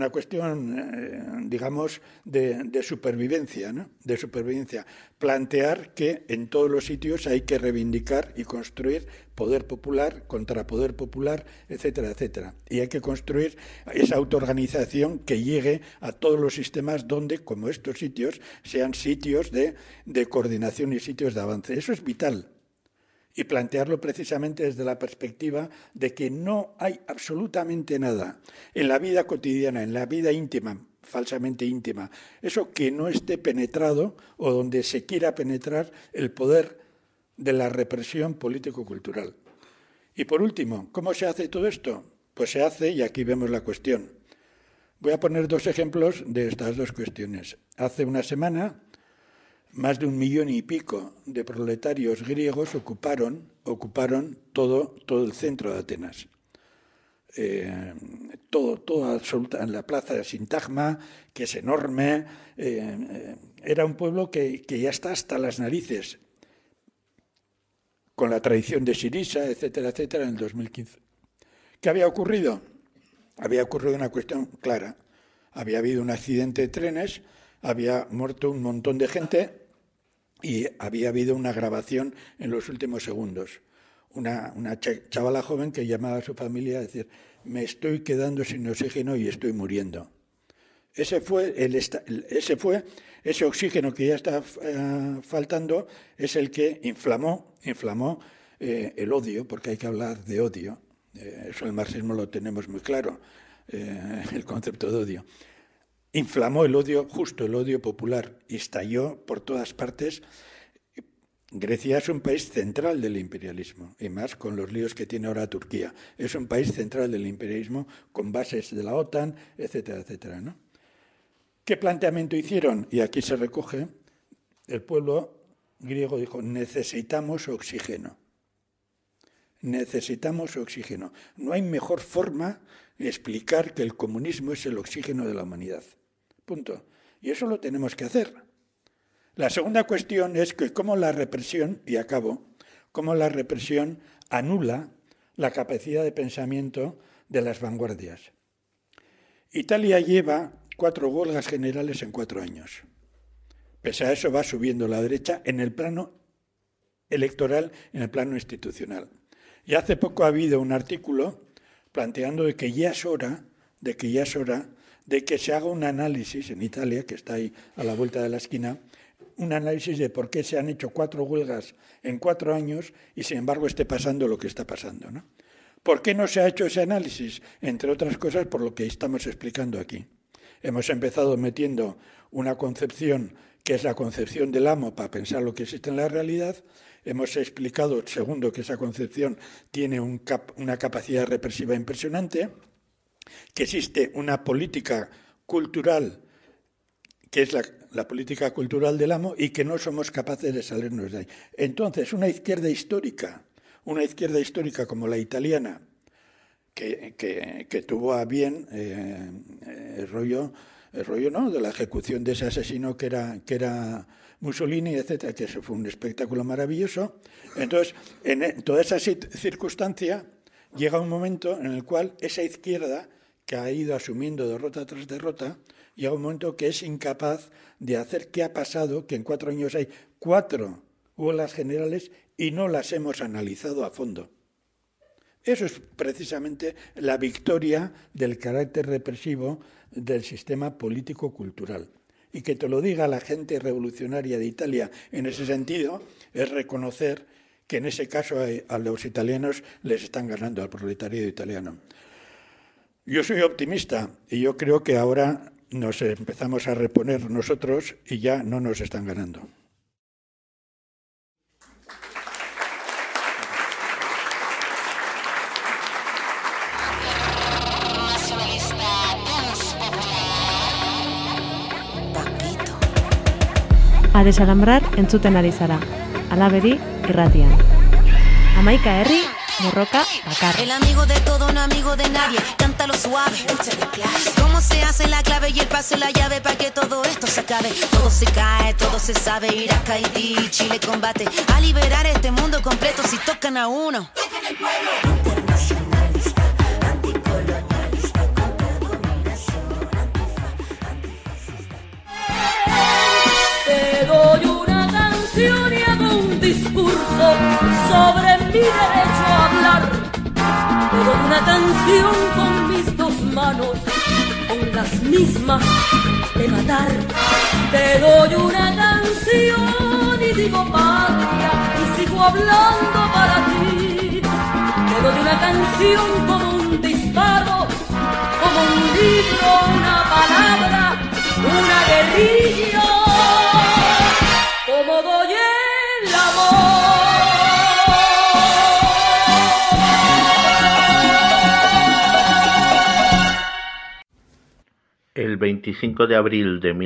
digamos, de supervivencia, ¿no? De supervivencia. Plantear que en todos los sitios hay que reivindicar y construir poder popular, contrapoder popular, etcétera, etcétera. Y hay que construir esa autoorganización que llegue a todos los sistemas donde, como estos sitios, sean sitios de coordinación y sitios de avance. Eso es vital. Y plantearlo precisamente desde la perspectiva de que no hay absolutamente nada en la vida cotidiana, en la vida íntima, falsamente íntima, eso que no esté penetrado o donde se quiera penetrar el poder de la represión político-cultural. Y por último, ¿cómo se hace todo esto? Pues se hace, y aquí vemos la cuestión. Voy a poner 2 ejemplos de estas 2 cuestiones. Hace una semana, más de 1,5 millones de proletarios griegos ocuparon todo el centro de Atenas. Todo absoluta, en la plaza de Sintagma, que es enorme. Era un pueblo que ya está hasta las narices, con la tradición de Sirisa, etcétera, etcétera, en el 2015. ¿Qué había ocurrido? Había ocurrido una cuestión clara. Había habido un accidente de trenes, había muerto un montón de gente y había habido una agravación en los últimos segundos. Una chavala joven que llamaba a su familia a decir: me estoy quedando sin oxígeno y estoy muriendo. Ese oxígeno que ya está faltando es el que inflamó el odio, porque hay que hablar de odio. Eso el marxismo lo tenemos muy claro, el concepto de odio. Inflamó el odio, justo el odio popular, y estalló por todas partes. Grecia es un país central del imperialismo, y más con los líos que tiene ahora Turquía. Es un país central del imperialismo, con bases de la OTAN, etcétera, etcétera, ¿no? ¿Qué planteamiento hicieron? Y aquí se recoge, el pueblo griego dijo: necesitamos oxígeno. Necesitamos oxígeno. No hay mejor forma de explicar que el comunismo es el oxígeno de la humanidad. Punto. Y eso lo tenemos que hacer. La segunda cuestión es que cómo la represión, y acabo, cómo la represión anula la capacidad de pensamiento de las vanguardias. Italia lleva 4 huelgas generales en 4 años. Pese a eso va subiendo la derecha en el plano electoral, en el plano institucional. Y hace poco ha habido un artículo planteando de que ya es hora de que se haga un análisis en Italia, que está ahí a la vuelta de la esquina, un análisis de por qué se han hecho 4 huelgas en 4 años y sin embargo esté pasando lo que está pasando, ¿no? ¿Por qué no se ha hecho ese análisis? Entre otras cosas por lo que estamos explicando aquí. Hemos empezado metiendo una concepción que es la concepción del amo para pensar lo que existe en la realidad. Hemos explicado, segundo, que esa concepción tiene una capacidad represiva impresionante, que existe una política cultural que es la política cultural del amo y que no somos capaces de salirnos de ahí. Entonces, una izquierda histórica como la italiana, que tuvo a bien el rollo no de la ejecución de ese asesino que era Mussolini, etcétera, que eso fue un espectáculo maravilloso. Entonces, en toda esa circunstancia llega un momento en el cual esa izquierda, que ha ido asumiendo derrota tras derrota, llega un momento que es incapaz de hacer qué ha pasado, que en 4 años hay 4 huelgas generales y no las hemos analizado a fondo. Eso es precisamente la victoria del carácter represivo del sistema político-cultural. Y que te lo diga la gente revolucionaria de Italia en ese sentido es reconocer que en ese caso a los italianos les están ganando, al proletariado italiano. Yo soy optimista y yo creo que ahora nos empezamos a reponer nosotros y ya no nos están ganando. A desalambrar entzuten ari zara. Alabedi irratian. Hamaika herri, borroka bakar. El amigo de todo, no amigo de nadie. Cántalo suave. Cómo se hace la clave y el paso la llave para que todo esto se acabe. Todo se cae, todo se sabe. Irak, Haití, Chile combate a liberar este mundo completo si tocan a uno. Tocan el pueblo. Internacionalista, anticolonialista, contra dominación, antifascista. Te doy una canción y hago un discurso sobre mi derecho a hablar. Te doy una canción con mis 2 manos, con las mismas de matar. Te doy una canción y digo patria y sigo hablando para ti. Te doy una canción como un disparo, como un libro, una palabra, una guerrilla. Como doy el amor. El 25 de abril de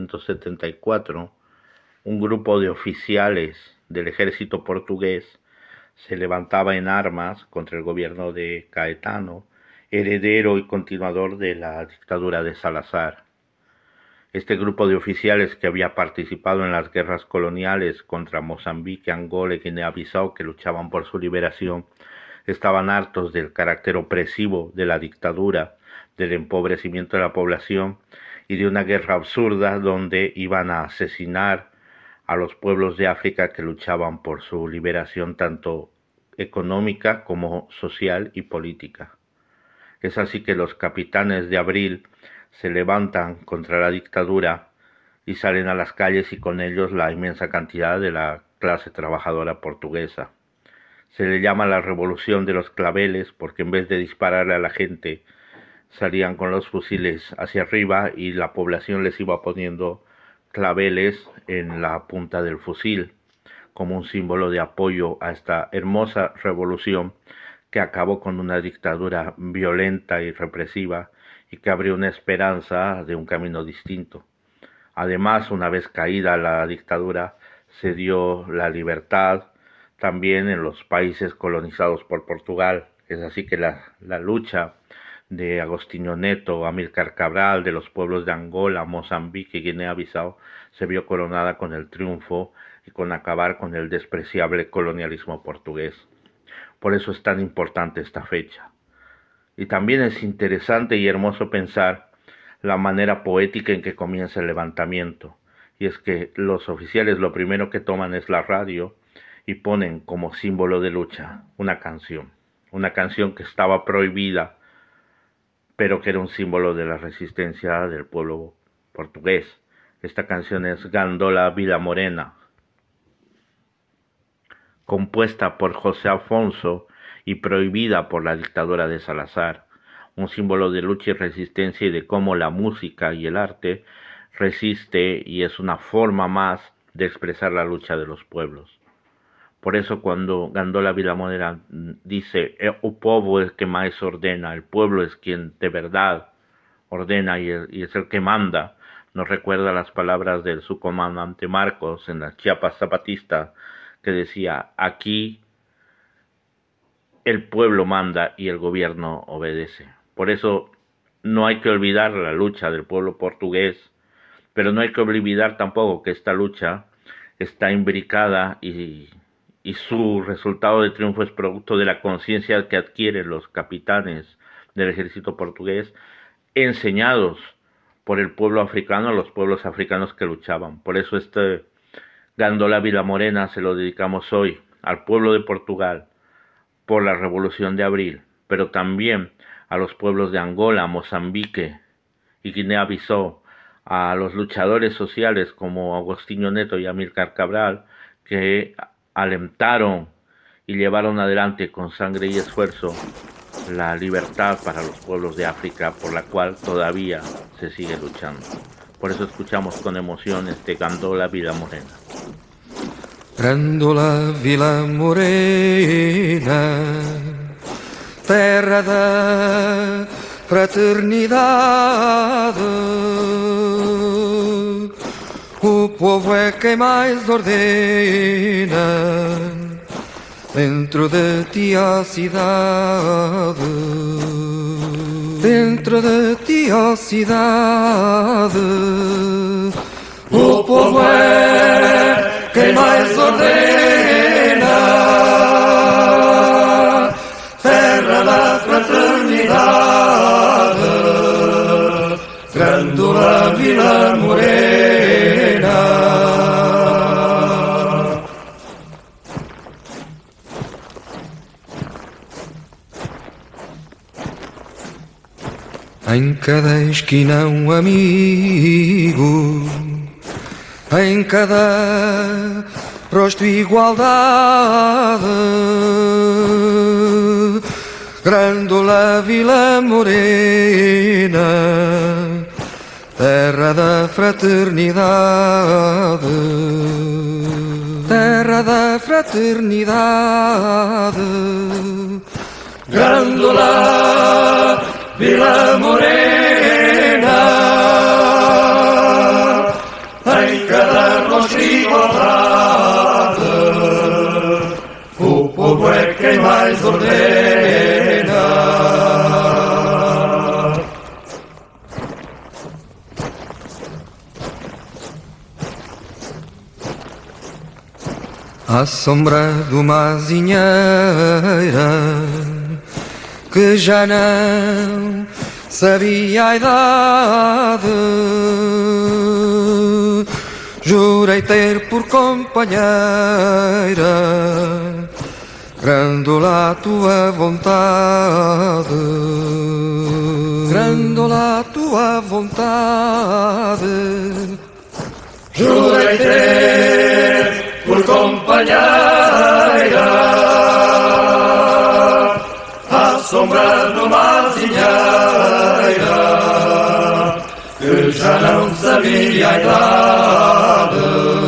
1974, un grupo de oficiales del ejército portugués se levantaba en armas contra el gobierno de Caetano, heredero y continuador de la dictadura de Salazar. Este grupo de oficiales, que había participado en las guerras coloniales contra Mozambique, Angola y Guinea-Bissau, que luchaban por su liberación, estaban hartos del carácter opresivo de la dictadura, del empobrecimiento de la población y de una guerra absurda donde iban a asesinar a los pueblos de África que luchaban por su liberación tanto económica como social y política. Es así que los capitanes de abril se levantan contra la dictadura y salen a las calles y con ellos la inmensa cantidad de la clase trabajadora portuguesa. Se le llama la revolución de los claveles porque en vez de dispararle a la gente salían con los fusiles hacia arriba y la población les iba poniendo claveles en la punta del fusil como un símbolo de apoyo a esta hermosa revolución que acabó con una dictadura violenta y represiva y que abrió una esperanza de un camino distinto. Además, una vez caída la dictadura, se dio la libertad también en los países colonizados por Portugal. Es así que la lucha de Agostinho Neto, Amílcar Cabral, de los pueblos de Angola, Mozambique y Guinea-Bissau, se vio coronada con el triunfo y con acabar con el despreciable colonialismo portugués. Por eso es tan importante esta fecha. Y también es interesante y hermoso pensar la manera poética en que comienza el levantamiento. Y es que los oficiales lo primero que toman es la radio y ponen como símbolo de lucha una canción que estaba prohibida, pero que era un símbolo de la resistencia del pueblo portugués. Esta canción es Gandola Vila Morena, compuesta por José Afonso y prohibida por la dictadura de Salazar, un símbolo de lucha y resistencia y de cómo la música y el arte resiste y es una forma más de expresar la lucha de los pueblos. Por eso cuando Gandola Vila Morena dice o povo es que más ordena, el pueblo es quien de verdad ordena y es el que manda, nos recuerda las palabras del subcomandante Marcos en la Chiapas zapatista que decía: aquí el pueblo manda y el gobierno obedece. Por eso no hay que olvidar la lucha del pueblo portugués, pero no hay que olvidar tampoco que esta lucha está imbricada y su resultado de triunfo es producto de la conciencia que adquieren los capitanes del ejército portugués, enseñados por el pueblo africano, los pueblos africanos que luchaban. Por eso este Gandola Vilamorena se lo dedicamos hoy al pueblo de Portugal por la Revolución de Abril, pero también a los pueblos de Angola, Mozambique y Guinea-Bissau, a los luchadores sociales como Agostinho Neto y Amílcar Cabral, que alentaron y llevaron adelante con sangre y esfuerzo la libertad para los pueblos de África, por la cual todavía se sigue luchando. Por eso escuchamos con emoción este Gandola Vilamorena. Gandola Vilamorena, terra da fraternidade, o povo é quem mais ordena dentro de ti a cidade, dentro de ti a cidade, o povo é quem mais ordena, terra da fraternidade, Gandola Vilamorena. Em cada esquina um amigo, em cada rosto igualdade, Gandola Vilamorena, terra da fraternidade, terra da fraternidade, Gandola Vilamorena, em cada rosto igualdade, o povo é quem mais ordena. À sombra de uma azinheira que já não sabia a idade, jurei ter por companheira Gandola a tua vontade, Gandola a tua vontade, jurei ter por companheira à sombra de uma azinheira que já não sabia a idade.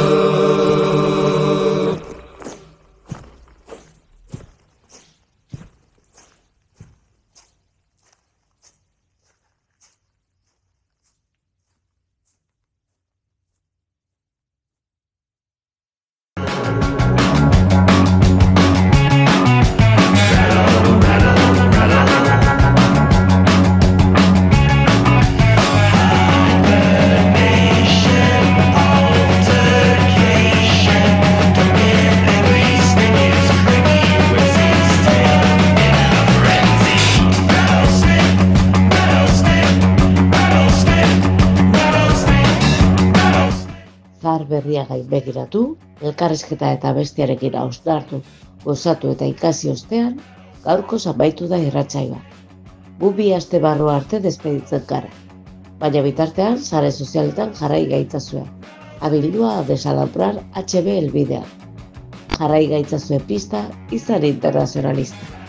Berria gainbegiratu, elkarrizketa eta bestiarekin hausnartu, gozatu eta ikasi ostean, gaurkoz amaitu da irratsaioa. Gu 2 aste barru arte despeditzen gara, baina bitartean sare sozialetan jarrai gaitzazue. Abildua Desalambrar HB helbidean. Jarrai gaitzazue pista izan internazionalista.